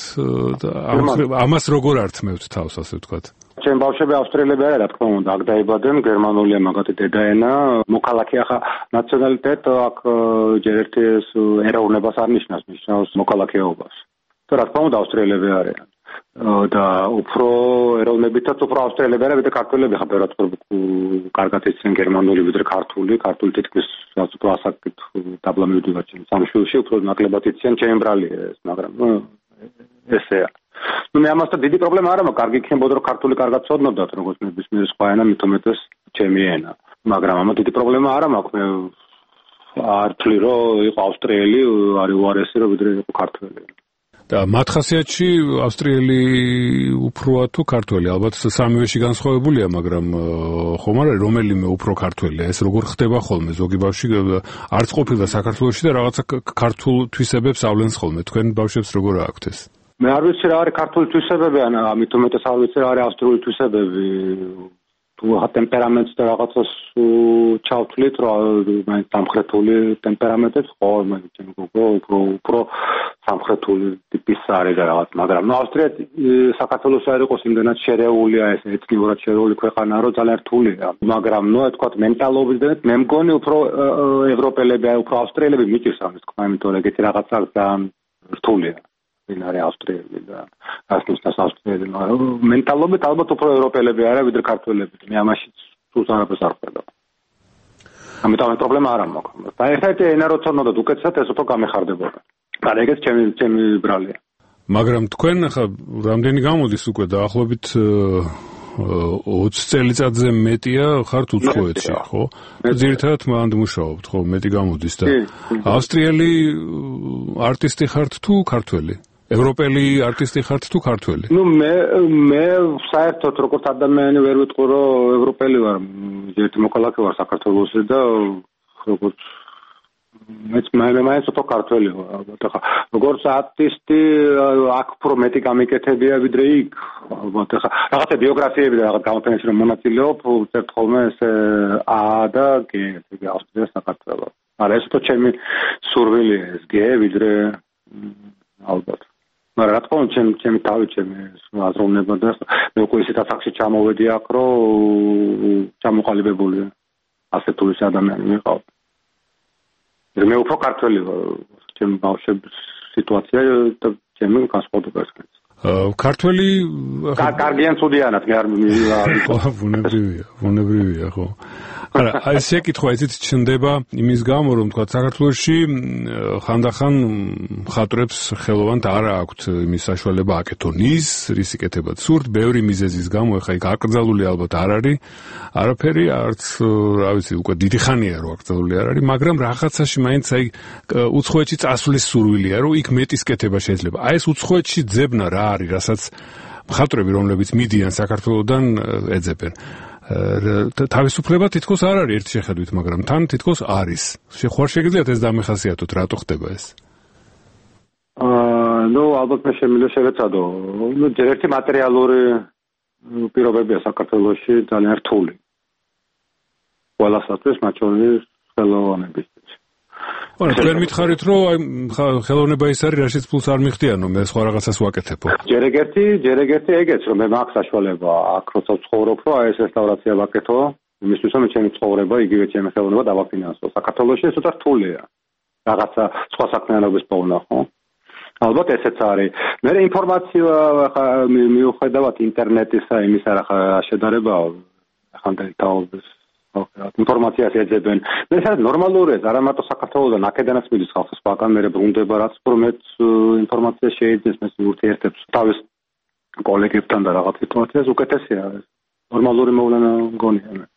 ამას როგორ ართმევთ თავს, ასე ვთქვათ? ჩემ ბავშვები ავსტრიელები არა, რა თქმა უნდა, აქ დაიბადნენ, გერმანულია მაგათი დედაენა, მოქალაქე ახლა ნაციონალიტეტ აქ ჯერ ერთი ეს ეროვნებას არ ნიშნავს, ნიშნავს მოქალაქეობას. და რა თქმა უნდა ავსტრიელები არიან. და უფრო ეროვნებითაც უფრო ავსტრიელები არიან, ვიდრე ქართველები ხა ბევრად კარგად იციან გერმანული ვიდრე ქართული თითქმის უფრო ასაკით დაბლა მივდივარ ჩემ სამშვილში, უფრო ნაკლებად იციან ჩემი ბრალია ეს, მაგრამ ესეა. მე ამასთან დიდი პრობლემა არ მაქვს, კარგი იქნებოდა რომ ქართული კარგად ცოდნოდათ, როგორც ნებისმიერი სხვა ენა, მით უმეტეს ჩემი ენა. მაგრამ ამათ დიდი პრობლემა არ მაქვს, მე არ თვლი რომ იყო ავსტრიელი, არის უარესი რომ ვიდრე იყო ქართველი. და მათ ხასიათში ავსტრიელი უფროა თუ ქართველი? ალბათ სამივეში განსხვავებულია, მაგრამ ხომ არა რომელიმე უფრო ქართველია, ეს როგორ ხდება ხოლმე? ზოგი ბავშვი არც ყოფილა საქართველოში და რაღაცა ქართულ თვისებებს ავლენს ხოლმე. თქვენ ბავშვებს როგორ აქვთ ეს? მე არ ვიცი რა არის ქართული თვისებები, ამით უმეტეს არ ვიცი რა არის ავსტრიული თვისებები. თუ ტემპერამენტს და რაღაცას ჩავთვლით, რომ მაინც სამხრეთული ტემპერამენტებს ხო, მაგითი უფრო სამხრეთული ტიპის არის და რაღაც, მაგრამ ავსტრია საქართველოს არ იყოს იმდენად შერეულია, ეს ეთნიურად შერეული ქვეყანა, რომ ძალიან რთულია. მაგრამ თქვათ მენტალობისდან მე მგონი უფრო ევროპელები, უფრო ავსტრიელები მიჭირს ამის თქმა, იმიტომ რომ ეგეთი რაღაცა ძალიან რთულია. ვინ არის ავსტრიელი და რას ნიშნავს ავსტრიელი, მენტალობით ალბათ უფრო ევროპელები არა ვიდრე ქართველები. მე ამაში სულს არაფერს არ ხედავ. ამიტომ პრობლემა არ მაქვს. და ერთ-ერთი ენა რო ცოდნოდათ უკეთესად ეს უფრო გამეხარდებოდა. მაგრამ ეგეც ჩემი ბრალია. მაგრამ თქვენ ხა რამდენი გამოდის უკვე დაახლოებით 20 წელიწადზე მეტია ხართ უცხოეთში, ხო? ძირითადად მანდ მუშაობთ, ხო? მეტი გამოდის და ავსტრიელი არტისტი ხართ თუ ქართველი? ევროპელი არტისტი ხართ თუ ქართველი? მე საერთოდ როგორც ადამიანი ვერ ვიტყვი რომ ევროპელი ვარ, ერთი მოქალაქე ვარ საქართველოსში და როგორც მე მაინც უფრო ქართველი ვარ, ალბათ ახლა როგორც არტისტი აქ უფრო მეტი გამიკეთებია ვიდრე იქ, ალბათ ახლა რაღაცა ბიოგრაფიები და რაღაც გამოფენებში რომ მონაწილეობ, ვწერთ ხოლმე ეს ა და გ, ავსტრია საქართველო. მაგრამ ეს უფრო ჩემი სურვილია ეს გ ვიდრე ალბათ. მაგრამ რა თქმა უნდა ჩემი თავი ჩემი აზროვნება და მე უკვე ისეთ ასაკში ჩამოვედი აქ რომ ჩამოყალიბებულია. ასეთულის ადამიანი მიყავ. მე უფრო ქართველი ჩემ ბავშვების სიტუაცია და ჩემი განსხვავებას. ქართველი კარგიან ცუდიანად მე არ ბუნებრივია ხო. არა, ეს შეკითხვა ისიც ჩნდება იმის გამო, რომ თქვა საქართველოში ხანდახან მხატვრებს ხელოვანთ არ აქვთ იმის საშუალება აკეთონ ის, რის იკეთებათ სურთ, ბევრი მიზეზის გამო, ეხლა იქ აკრძალული ალბათ არ არის, არაფერი, არც, რა ვიცი, უკვე დიდი ხანია რომ აკრძალული არ არის, მაგრამ რაღაცაში მაინც აი უცხოეთში წასვლის სურვილია, რომ იქ მეტის კეთება შეიძლება. აი ეს უცხოეთში ძებნა რა არის, რასაც მხატვრები, რომლებიც მიდიან საქართველოდან ეძებენ. თავისუფლება თითქოს არ არის ერთ შეხედვით, მაგრამ თან თითქოს არის. ხوار შეგიძლიათ ეს დამეხასიათოთ, რატო ხდება ეს? ალბათ მე შემიძლია შევეცადო. ჯერ ერთი მატერიალური პირობებია საქართველოში ძალიან რთული. ყველასათვის, მათ შორის ხელოვანებისთვის. თქვენ მითხარით, რომ აი ხელოვნება ის არის, რაშიც ფულს არ მიხდიანო, მე სხვა რაღაცას ვაკეთებო. ჯერ ეგეთი ეგეც, რომ მე მაქვს საშუალება აქ როცა ვცხოვრობ, რომ აი ეს რესტავრაცია ვაკეთო, იმისთვის რომ ჩემი ცხოვრება, იგივე ჩემი ხელოვნება დავაფინანსო. საქართველოში ეს ცოტა რთულია. რაღაცა სხვა საქმიანობის პოვნა, ხო? ალბათ ესეც არის. მე ინფორმაცია მიუხედავად ინტერნეტისა, იმისა რა შედარებაა, ხანდახან თაობის ინფორმაციას ეძებენ. მე სადაც ნორმალურია, არა მარტო საქართველოსთან, აქედანაც მიდის ხალხს სხვაგან, მე ბრუნდება რაც პრომეთ ინფორმაცია შეიძლება მე ურთიერთებს თავის კოლეგებთან და რაღაც სიტუაციას უკეთესია. ნორმალური მოვლენა მგონია მე.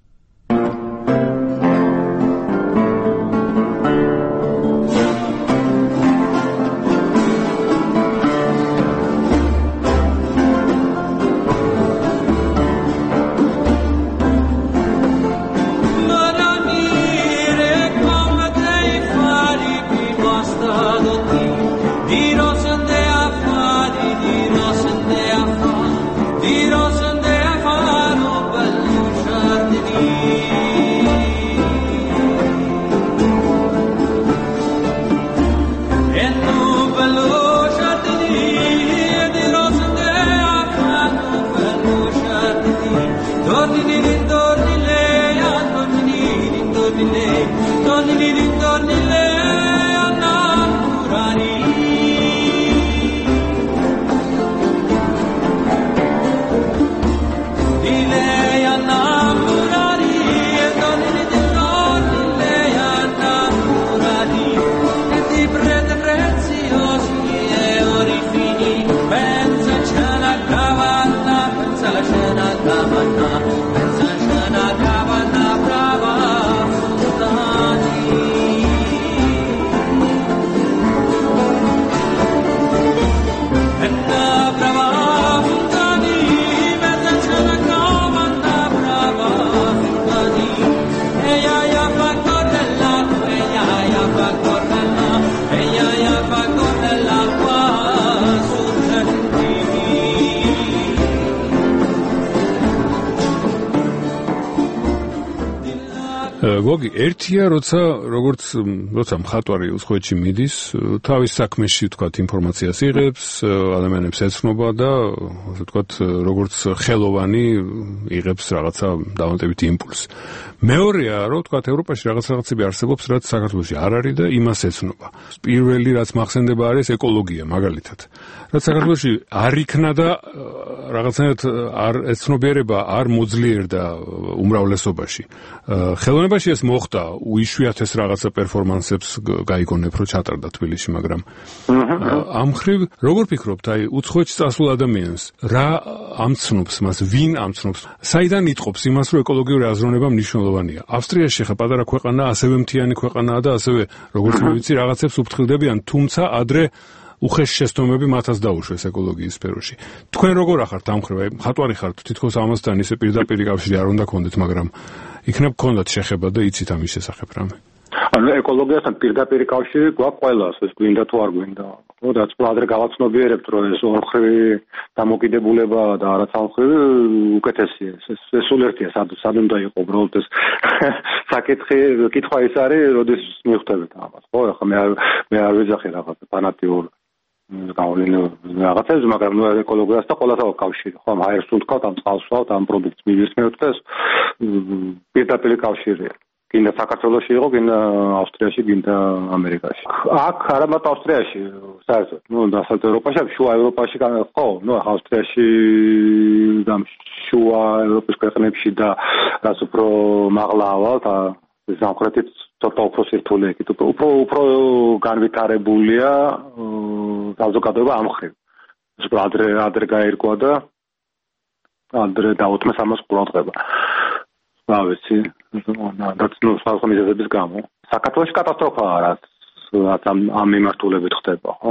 გოგი, ერთია, როცა მხატვარი უცხოეთში მიდის, თავის საქმეში, თქვათ, ინფორმაციას იღებს, ადამიანებს ეცნობა და, ასე ვთქვათ, როგორც ხელოვანი იღებს რაღაცა დავანტებით იმპულსს. მეორეა, რომ თქვათ, ევროპაში რაღაცები არსებობს, რაც საქართველოში არ არის და იმას ეცნობა. პირველი, რაც მახსენდება, არის ეკოლოგია, მაგალითად. რაც საქართველოში არ იქნა და რაღაცნაირად არ ეცნობიერება არ მოძლიერდა უმრავლესობაში. ხელოვნებაში ეს მოხდა, უიშვიათეს რაღაცა პერფორმანსებს გაიგონებ, რომ ჩატარდა თბილისში, მაგრამ ამ მხრივ როგორ ფიქრობთ, აი უცხოეთში წასულ ადამიანს რა ამცნობს მას, ვინ ამცნობს, საიდან იტყობს იმას, რომ ეკოლოგიური აზროვნება მნიშვნელოვანია? ავსტრიაში ხა პატარა ქვეყანა, ასევე მთიანი ქვეყანაა და ასევე როგორც მე ვიცი, რაღაცებს უფრთხილდებიან, თუმცა ადრე უხეში შეცდომები მათაც დაუშვეს ეკოლოგიის სფეროში. თქვენ როგორ ახართ ამ მხრივ? მხატვარი ხართ, თითქოს ამასთან ისე პირდაპირ კავშირი არ უნდა გქონდეთ, მაგრამ იქნებ გქონდათ შეხება და იცით ამის შესახებ რამე. ანუ ეკოლოგიასთან პირდაპირ კავშირი გვაქვს ყველას, ეს გვინდა თუ არ გვინდა. ხო, რაც ადრე გავაცნობიერებთ, რომ ეს ორხრივი დამოკიდებულება და არა სამხრივი უკეთესია. ეს სულ ერთია, სად უნდა იყო უბრალოდ ეს საკითხი, კითხვა ის არის, როდის მივხვდებით ამას. ხო, ახლა მე არ ვეძახი რაღაც ფანატიურ გავლენილ რაღაცებს, მაგრამ ნუ ეკოლოგიასთან ყველასთან კავშირი. ხო, აერს თუ თქვათ, ამ წყალს ვსვავთ, ამ პროდუქტს მივისმევთ და პირდაპირ კავშირია. გინდა საქართველოში იყო, გინდა ავსტრიაში, გინდა ამერიკაში. აქ არა მარტო ავსტრიაში, საერთოდ, დასავლეთ ევროპაში, შუა ევროპაში ხო, ავსტრიაში და შუა ევროპის ქვეყნებში და რაც უფრო მაღლა ავალთ, სამხრეთით ცოტა უფრო სირთულე იქით, უფრო განვითარებულია საზოგადოება ამ მხრივ. ადრე გაერკვა და ადრე დაუთმეს ამას ყურადღება. ვიცი, რაც სხვა მიზეზების გამო. საქართველოში კატასტროფაა, რაც ამ მიმართულებით ხდება, ხო?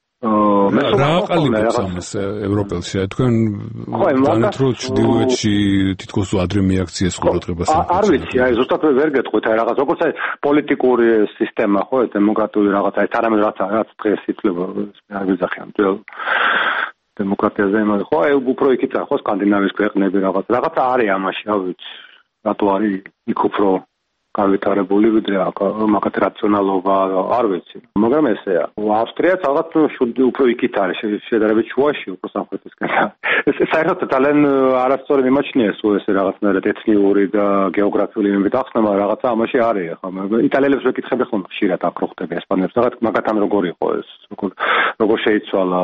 რა აყალიბებს ამას ევროპელში? თქვენ განეთ რო ჩრდილოეთში თითქოს ადრე მიაქციეს ყურადღებას. არ ვიცი, ზუსტად ვერ გეტყვით, რაღაც როგორც პოლიტიკური სისტემა, ხო, დემოკრატიული რაღაცა, არამედ რაც დღეს ითვლება, არ ვიძახიან ძველ დემოკრატიაზე იმაზე, ხო, უფრო იქით ხო, სკანდინავიის ქვეყნები რაღაცა არის ამაში, რა ვიცი. რატო არის იქ უფრო განვითარებული ვიდრე მაგათ რაციონალობა არ ვიცი. მაგრამ ესეა. ავსტრიაც რაღაც უფრო იქით არის შედარებით შუაში, უფრო სამხრეთისკენ. ეს საერთოდ ძალიან არასწორი მიმაჩნია ეს რაღაცნაირად ეთნიკური და გეოგრაფიული იმით ახსნა, რაღაცა ამაში არის ახლა. იტალიელებს ვეკითხები ხოლმე ხშირად აქ რო ხდება ესპანელებს, რაღაც მაგათთან როგორ იყო ეს, როგორ შეიცვალა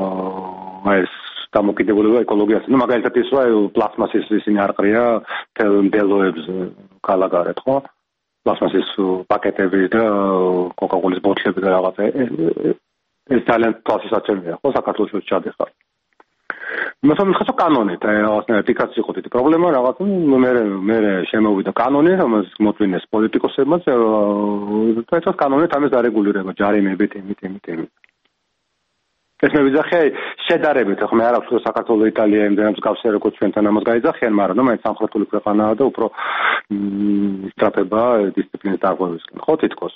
ეს დამოკიდებულება ეკოლოგიაზე. მაგალითად ის რომ პლასმასის ისინი არ ყრია მდელოებს კალაგარეთ, ხო? პლასმასის პაკეტები და კოკა-კოლის ბოთლები და რაღაცა. ეს ძალიან თვალსაჩინოა, ხო, საქართველოს ჩადიხარ. მაგრამ ხასო კანონით, რაღაცნაირად იქაც იყო დიდი პრობლემა, რაღაც მე შემოვიდა კანონი, რომელიც მოწვინეს პოლიტიკოსებმაც, და კანონით ამის დარეგულირება, ჯარიმებით, იმით. ეს მე ვიძახე შედარებით, ხო მე არ აქვს საქართველოს იტალია იმდენად მსგავსია როგორც ჩვენთან ამას გაიძახიან, მაგრამ მაინც სამხრეთული ქვეყანაა და უფრო სწრაფება დისციპლინის დარღვევისკენ, ხო თითქოს.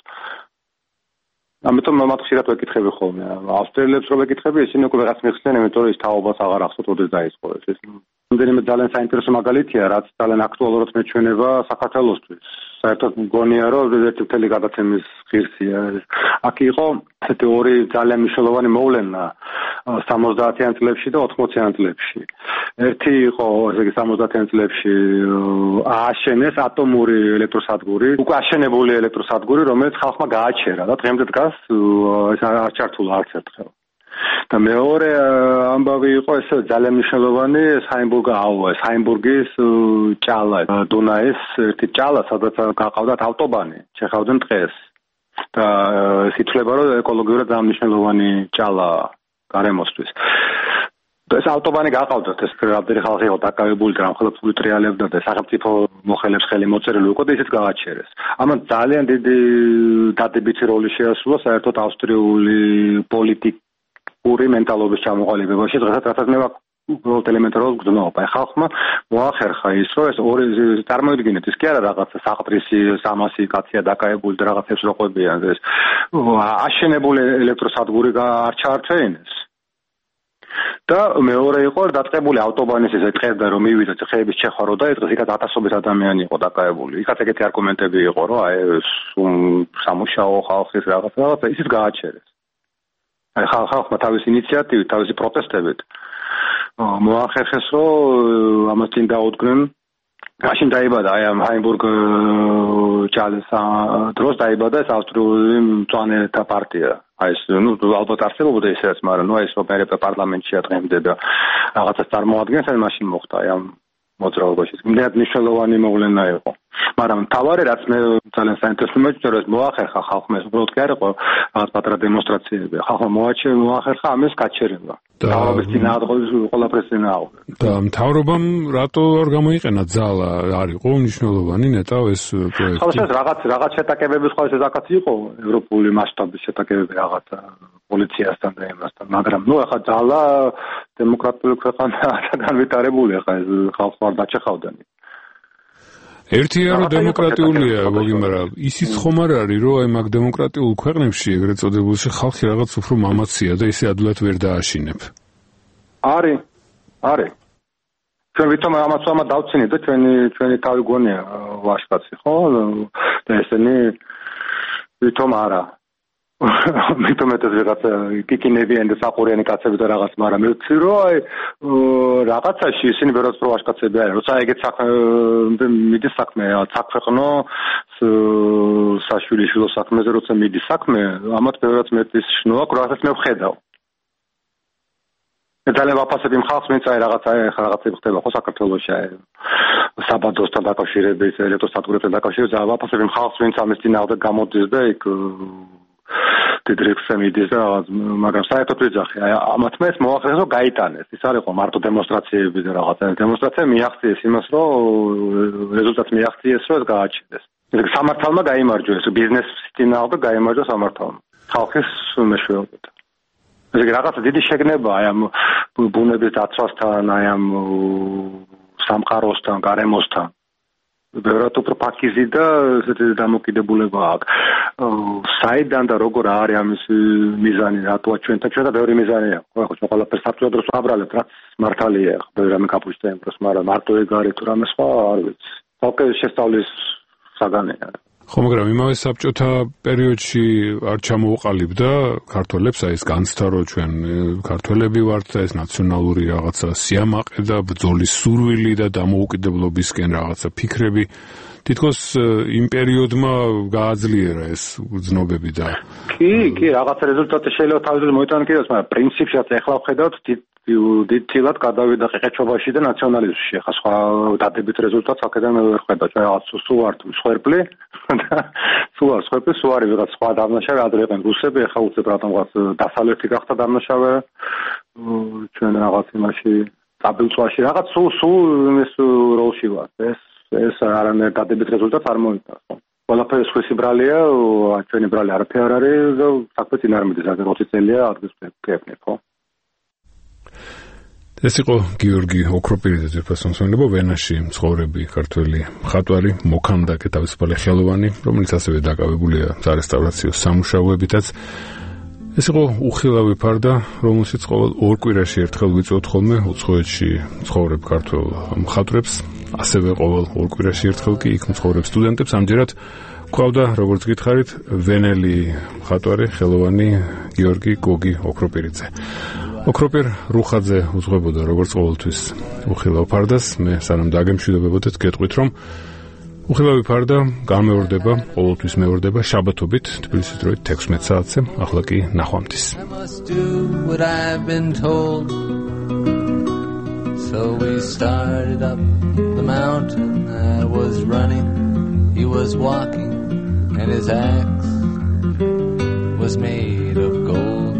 ამიტომ მათ ხშირად ვეკითხები ხოლმე, ავსტრიელებს რო ვეკითხები, ისინი უკვე რაღაც მიხსნიან, იმიტომ რომ ის თაობას აღარ ახსოვთ, როდის დაიწყო ეს. რამდენიმე ძალიან საინტერესო მაგალითია, რაც ძალიან აქტუალურად მეჩვენება საქართველოსთვის. საერთოდ მგონია, რომ ერთი მთელი გადაცემის ღირსია. აქ იყო ესეთი ორი ძალიან მნიშვნელოვანი მოვლენა 70-იან წლებში და 80-იან წლებში. ერთი იყო, ესე იგი 70-იან წლებში ააშენეს ატომური ელექტროსადგური, უკვე აშენებული ელექტროსადგური, რომელიც ხალხმა გააჩერა და დღემდე დგას ეს არ ჩართულა არც ერთხელ. და მეორე ამბავი იყო ეს ძალიან მნიშვნელოვანი ჰაინბურგის ჭალა, დუნაის ერთი ჭალა, სადაც გაყავდათ ავტობანი, შეხავდნენ ტყეს. და ეს ითვლება, რომ ეკოლოგიურად ძალიან მნიშვნელოვანი ჭალა გარემოსთვის. ეს ავტობანი გაყავდათ, ეს რამდენი ხალხი იყო დაკავებული და რამხელა ფული ტრიალებდა და სახელმწიფო მოხელებს ხელი მოწერილი უკვე და ისიც გააჩერეს. ამან ძალიან დიდი დადებითი როლი შეასრულა საერთოდ ავსტრიული პოლიტიკური მენტალობის ჩამოყალიბებაში, დღესაც რასაც მე უბრალოდ ელემენტარულად გძნობა. ხალხმა მოახერხა ის, რომ ეს ორი წარმოიდგინეთ, ის კი არა რაღაცა საყდრისი 300 კაცია დაკავებული და რაღაცებს როყვებიან, ეს აშენებული ელექტროსადგური არ ჩაართვეინეს. და მეორე იყო დაწყებული ავტობანის ესე ტყედა რომ მივიდოთ ხეების ჩეხარო და ეს იქაც ათასობით ადამიანი იყო დაკავებული. იქაც ეგეთი არგუმენტები იყო, რომ აი სამუშაო ხალხის რაღაცა ისიც გააჩერეს. აი ხალხმა თავის ინიციატივით, თავისი პროტესტებით მოახერხეს, რომ ამას წინ დაუდგნენ. მაშინ დაიბადა აი ამ ჰაინბურგ ჭალის დროს დაიბადა ეს ავსტრიული მწვანეთა პარტია. აი ეს ალბათ არსებობდა ისეც, მაგრამ ეს რომ პარლამენტში ატყემდა და რაღაცას წარმოადგენს, აი მაშინ მოხდა აი ამ მოძრაობაში. მდეად მნიშვნელოვანი მოვლენა იყო. მაგრამ თავარი რაც მე ძალიან საინტერესო მეჭირა, ეს მოახერხა ხალხმა, ეს უბრალოდ კი არ იყო რაღაც პატარა დემონსტრაციები. ხალხმა მოახერხა ამის გაჩერება. თავის წინააღმდეგ ყველაფერს წინააღმდეგ. და მთავრობამ რატო არ გამოიყენა ძალა? არ იყო მნიშვნელოვანი ნეტავ ეს პროექტი? ხო, რაღაც შეტაკებები სხვა ზაკაც იყო ევროპული მასშტაბის შეტაკებები რაღაც პოლიციასთან და იმასთან, მაგრამ ახლა ძალა დემოკრატიული ქვეყანაა და განვითარებული ახლა ეს ხალხს არ დაჩეხავდნენ. ერთია რომ დემოკრატიულია, მაგრამ ისიც ხომ არ არის, რომ აი მაგ დემოკრატიულ ქვეყნებში ეგრეთ წოდებულში ხალხი რაღაც უფრო მამაცია და ისე ადვილად ვერ დააშინებ. არის. ჩვენ ვითომ ამას დავცინეთ და ჩვენი თავი გონია ვაშკაცი, ხო? და ესენი ვითომ არა. მithumetes ვიღაც კიკინებიანი და საყურიანი კაცები და რაღაც, მაგრამ მე ვთქვი რომ აი რაღაცაში ისინი ბევრად პროვაშ კაცები არიან, როცა ეგეთ საქმე მიდის საქმე, საქმეყნო საშვილიშვილო საქმეზე როცა მიდის საქმე, ამათ ბევრად მეტის შნოა, რაღაცას მე ვხედავ. ძალიან ვაფასებ იმ ხალხს, ვინც აი რაღაცები ხდება ხო საქართველოში აი საბადოსთან დაკავშირებით, ელექტროსადგურებთან დაკავშირებით, ძალიან ვაფასებ იმ ხალხს, ვინც ამის წინააღმდეგ გამოდის და იქ დირექტორს მიდის და რაღაც, მაგრამ საერთოდ ვიძახი, აი ამათმა ეს მოახერხეს რომ გაიტანეს. ის არ იყო მარტო დემონსტრაციები და რაღაცა. დემონსტრაცია მიაღწიეს იმას, რომ რეზულტატს მიაღწიეს, რომ ეს გააჩნდეს. სამართალმა გაიმარჯვეს, ბიზნესის წინააღმდეგ გაიმარჯვა სამართალმა. ხალხის მეშვეობით. ეს რაღაცა დიდი შეგნება აი ამ ბუნების დაცვასთან, აი ამ სამყაროსთან, გარემოსთან. ბევრად უფრო ფაქიზი და ესეთი დამოკიდებულება აქვს. საიდან და როგორ არის ამის მიზანი, რატოა ჩვენთან და ბევრი მიზანი აქვს. ხო, ხო, ყველაფერს საბჭოთა დროს აბრალეთ, რაც მართალია, ხო, ბევრი რამე კაპუშტა იმპროს, მაგრამ მარტო ეგ არის თუ რამე სხვა არ ვიცი. თალკე შესწავლის საგანია. ხო, მაგრამ იმავე საბჭოთა პერიოდში არ ჩამოუყალიბდა ქართველებს აი ეს განცდა, რომ ჩვენ ქართველები ვართ და ეს ნაციონალური რაღაცა სიამაყე და ბრძოლის სურვილი და დამოუკიდებლობისკენ რაღაცა ფიქრები თითქოს იმ პერიოდმა გააძლიერა ეს გრძნობები და კი, რაღაცა რეზულტატი შეიძლება თავისუფლად მოიტანონ კიდეც, მაგრამ პრინციპში ახლა ვხედავთ დიდთილად გადავიდა ყეყეჩობაში და ნაციონალიზმში. ახლა სხვა დადებით რეზულტატს აქედან მე ვერ ხედავ. ჩვენ რაღაც სულ ვართ მსხვერპლი და სულ არის ვიღაც სხვა დამნაშავე, ადრე იყვნენ რუსები, ახლა უცებ რატომღაც დასავლეთი გახდა დამნაშავე. ჩვენ რაღაც იმაში დაბილწვაში რაღაც სულ ეს როლში ვართ. ეს არანაირ დადებით რეზულტატს არ მოიტანს. ყველაფერი სხვისი ბრალია, ჩვენი ბრალი არაფერი არ არის და საქმე წინ არ მიდის, აგერ 20 წელია ადგილს კეპნებ, ხო? ეს იყო გიორგი ოქროპირიძე ძვირფასმომსმენელო ვენაში მცხოვრები ქართველი მხატვარი, მოქანდაკე თავისუფალი ხელოვანი, რომელიც ასევე დაკავებულია სარესტავრაციო სამუშაოებითაც. ეს იყო უხილავი ფარდა, რომელშიც ყოველ ორ კვირაში ერთხელ ვიწვევთ ხოლმე უცხოეთში მცხოვრებ ქართველ მხატვრებს, ასევე ყოველ ორ კვირაში ერთხელ კი იქ მცხოვრებ სტუდენტებს. ამჯერად გვყავდა, როგორც გითხარით, ვენელი მხატვარი, ხელოვანი გიორგი გოგი ოქროპირიძე. ოქროპირ რუხაძე უძღვებოდა როგორც ყოველთვის უხილავ ფარდას. მე სანამ დაგემშვიდობებოდეთ, გეტყვით რომ უხილავი ფარდა გამეორდება, ყოველთვის მეორდება შაბათობით, თბილისის დროით 16 საათზე. ახლა კი ნახვამდის. So we started up the mountain. I was running, he was walking, and his axe was made of gold.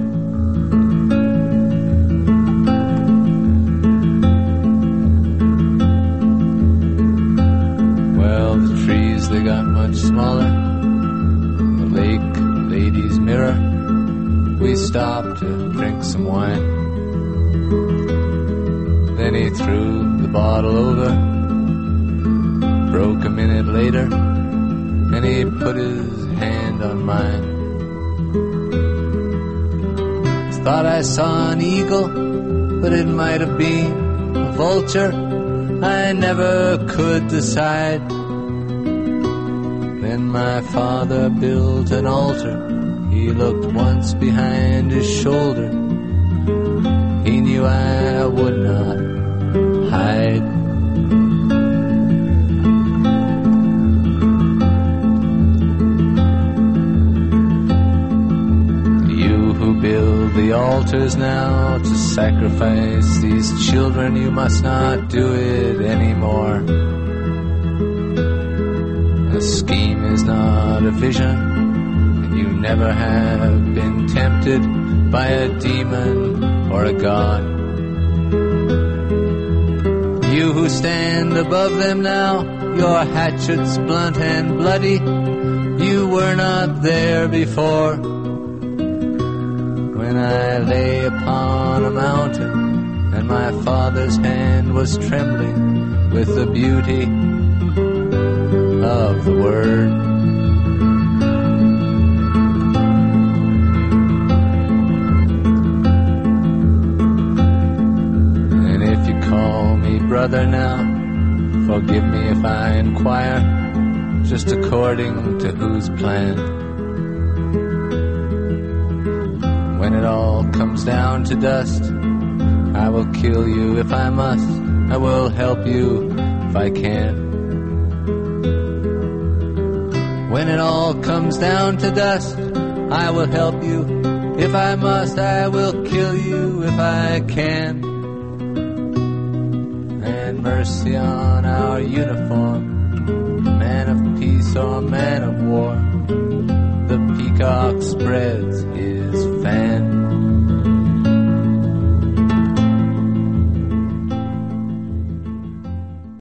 Well, the trees, they got much smaller. The lake, lady's mirror. We stopped to drink some wine. Then he threw the bottle over. Broke a minute later, and he put his hand on mine. Thought I saw an eagle, but it might have been a vulture. I never could decide. Then my father built an altar. He looked once behind his shoulder. He knew I would not hide. You who build the altars now to sacrifice these children, you must not do it anymore. A scheme is not a vision, and you never have been tempted by a demon or a god. You who stand above them now, your hatchets blunt and bloody, you were not there before. When I lay upon a mountain, and my father's hand was trembling with the beauty of the word. And if you call me brother now, forgive me if I inquire, just according to whose plan. When it all comes down to dust, I will kill you if I must. I will help you if I can. When it all comes down to dust, I will help you if I must. I will kill you if I can. And mercy on our uniform, man of peace or man of war. The peacock spreads his fan.